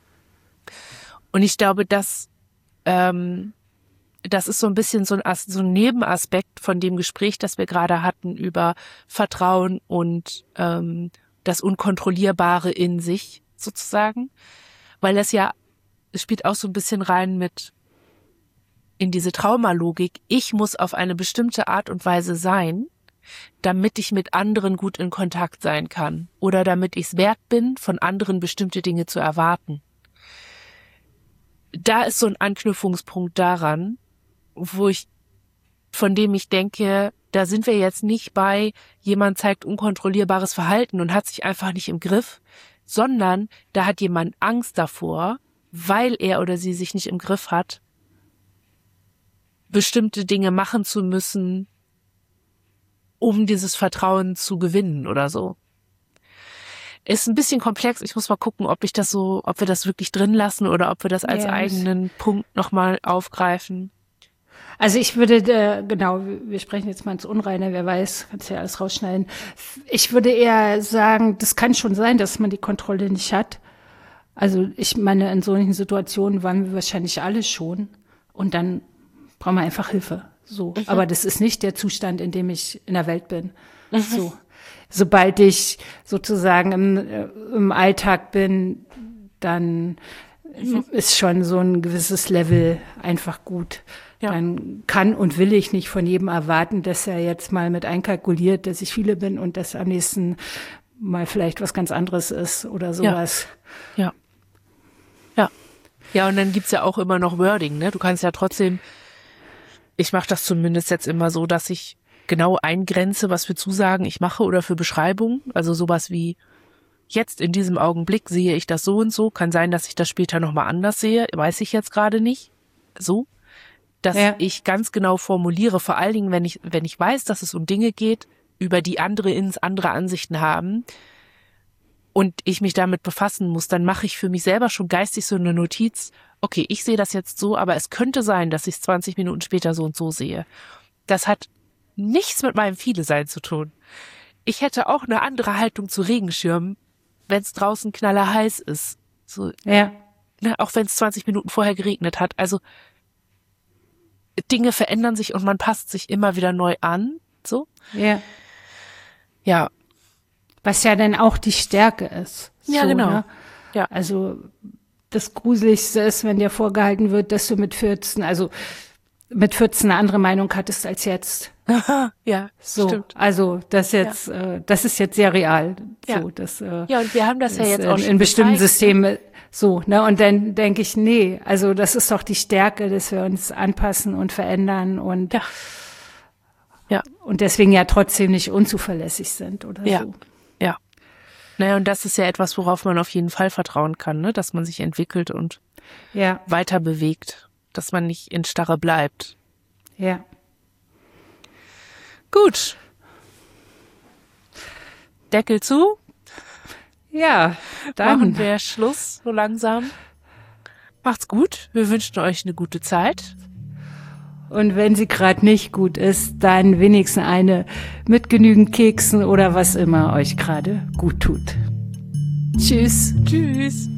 Und ich glaube, dass, ähm, das ist so ein bisschen so ein, so ein Nebenaspekt von dem Gespräch, das wir gerade hatten über Vertrauen und ähm, das Unkontrollierbare in sich sozusagen. Weil das ja, es spielt auch so ein bisschen rein mit in diese Traumalogik. Ich muss auf eine bestimmte Art und Weise sein, damit ich mit anderen gut in Kontakt sein kann oder damit ich es wert bin, von anderen bestimmte Dinge zu erwarten. Da ist so ein Anknüpfungspunkt daran, wo ich, von dem ich denke, da sind wir jetzt nicht bei, jemand zeigt unkontrollierbares Verhalten und hat sich einfach nicht im Griff, sondern da hat jemand Angst davor, weil er oder sie sich nicht im Griff hat, bestimmte Dinge machen zu müssen, um dieses Vertrauen zu gewinnen oder so. Ist ein bisschen komplex. Ich muss mal gucken, ob ich das so, ob wir das wirklich drin lassen oder ob wir das als Ja, eigenen Punkt nochmal aufgreifen. Also ich würde, äh, genau, wir sprechen jetzt mal ins Unreine, wer weiß, kannst ja alles rausschneiden. Ich würde eher sagen, das kann schon sein, dass man die Kontrolle nicht hat. Also ich meine, in solchen Situationen waren wir wahrscheinlich alle schon und dann brauchen wir einfach Hilfe. So. Mhm. Aber das ist nicht der Zustand, in dem ich in der Welt bin. Mhm. So. Sobald ich sozusagen im, äh, im Alltag bin, dann mhm. ist schon so ein gewisses Level einfach gut. Ja. Dann kann und will ich nicht von jedem erwarten, dass er jetzt mal mit einkalkuliert, dass ich viele bin und dass am nächsten mal vielleicht was ganz anderes ist oder sowas. Ja. Ja. Ja, ja, und dann gibt's ja auch immer noch Wording, ne? Du kannst ja trotzdem, ich mache das zumindest jetzt immer so, dass ich genau eingrenze, was für Zusagen ich mache oder für Beschreibungen. Also sowas wie, jetzt in diesem Augenblick sehe ich das so und so. Kann sein, dass ich das später nochmal anders sehe. Weiß ich jetzt gerade nicht. So. Dass ja. ich ganz genau formuliere, vor allen Dingen, wenn ich, wenn ich weiß, dass es um Dinge geht, über die andere ins andere Ansichten haben und ich mich damit befassen muss, dann mache ich für mich selber schon geistig so eine Notiz, okay, ich sehe das jetzt so, aber es könnte sein, dass ich es zwanzig Minuten später so und so sehe. Das hat nichts mit meinem Viele-Sein zu tun. Ich hätte auch eine andere Haltung zu Regenschirmen, wenn es draußen knallerheiß ist. So, ja. Ne, auch wenn es zwanzig Minuten vorher geregnet hat. Also Dinge verändern sich und man passt sich immer wieder neu an. So. Ja. Ja. Was ja dann auch die Stärke ist. Ja, so, genau. Ne? Ja. Also das Gruseligste ist, wenn dir vorgehalten wird, dass du mit vierzehn, also mit vierzehn eine andere Meinung hattest als jetzt. Ja, so, stimmt. Also das jetzt, ja. äh, das ist jetzt sehr real. So, ja. Das, äh, ja, und wir haben das ja jetzt in, auch schon in bestimmten gezeigt. Systemen so, ne? Und dann denke ich, nee, also das ist doch die Stärke, dass wir uns anpassen und verändern und ja. Ja. und deswegen ja trotzdem nicht unzuverlässig sind oder ja. so. Ja. Naja, und das ist ja etwas, worauf man auf jeden Fall vertrauen kann, ne? Dass man sich entwickelt und ja. weiter bewegt, dass man nicht in Starre bleibt. Ja. Gut. Deckel zu. Ja, dann machen wir Schluss so langsam. Macht's gut. Wir wünschen euch eine gute Zeit. Und wenn sie gerade nicht gut ist, dann wenigstens eine mit genügend Keksen oder was immer euch gerade gut tut. Tschüss. Tschüss.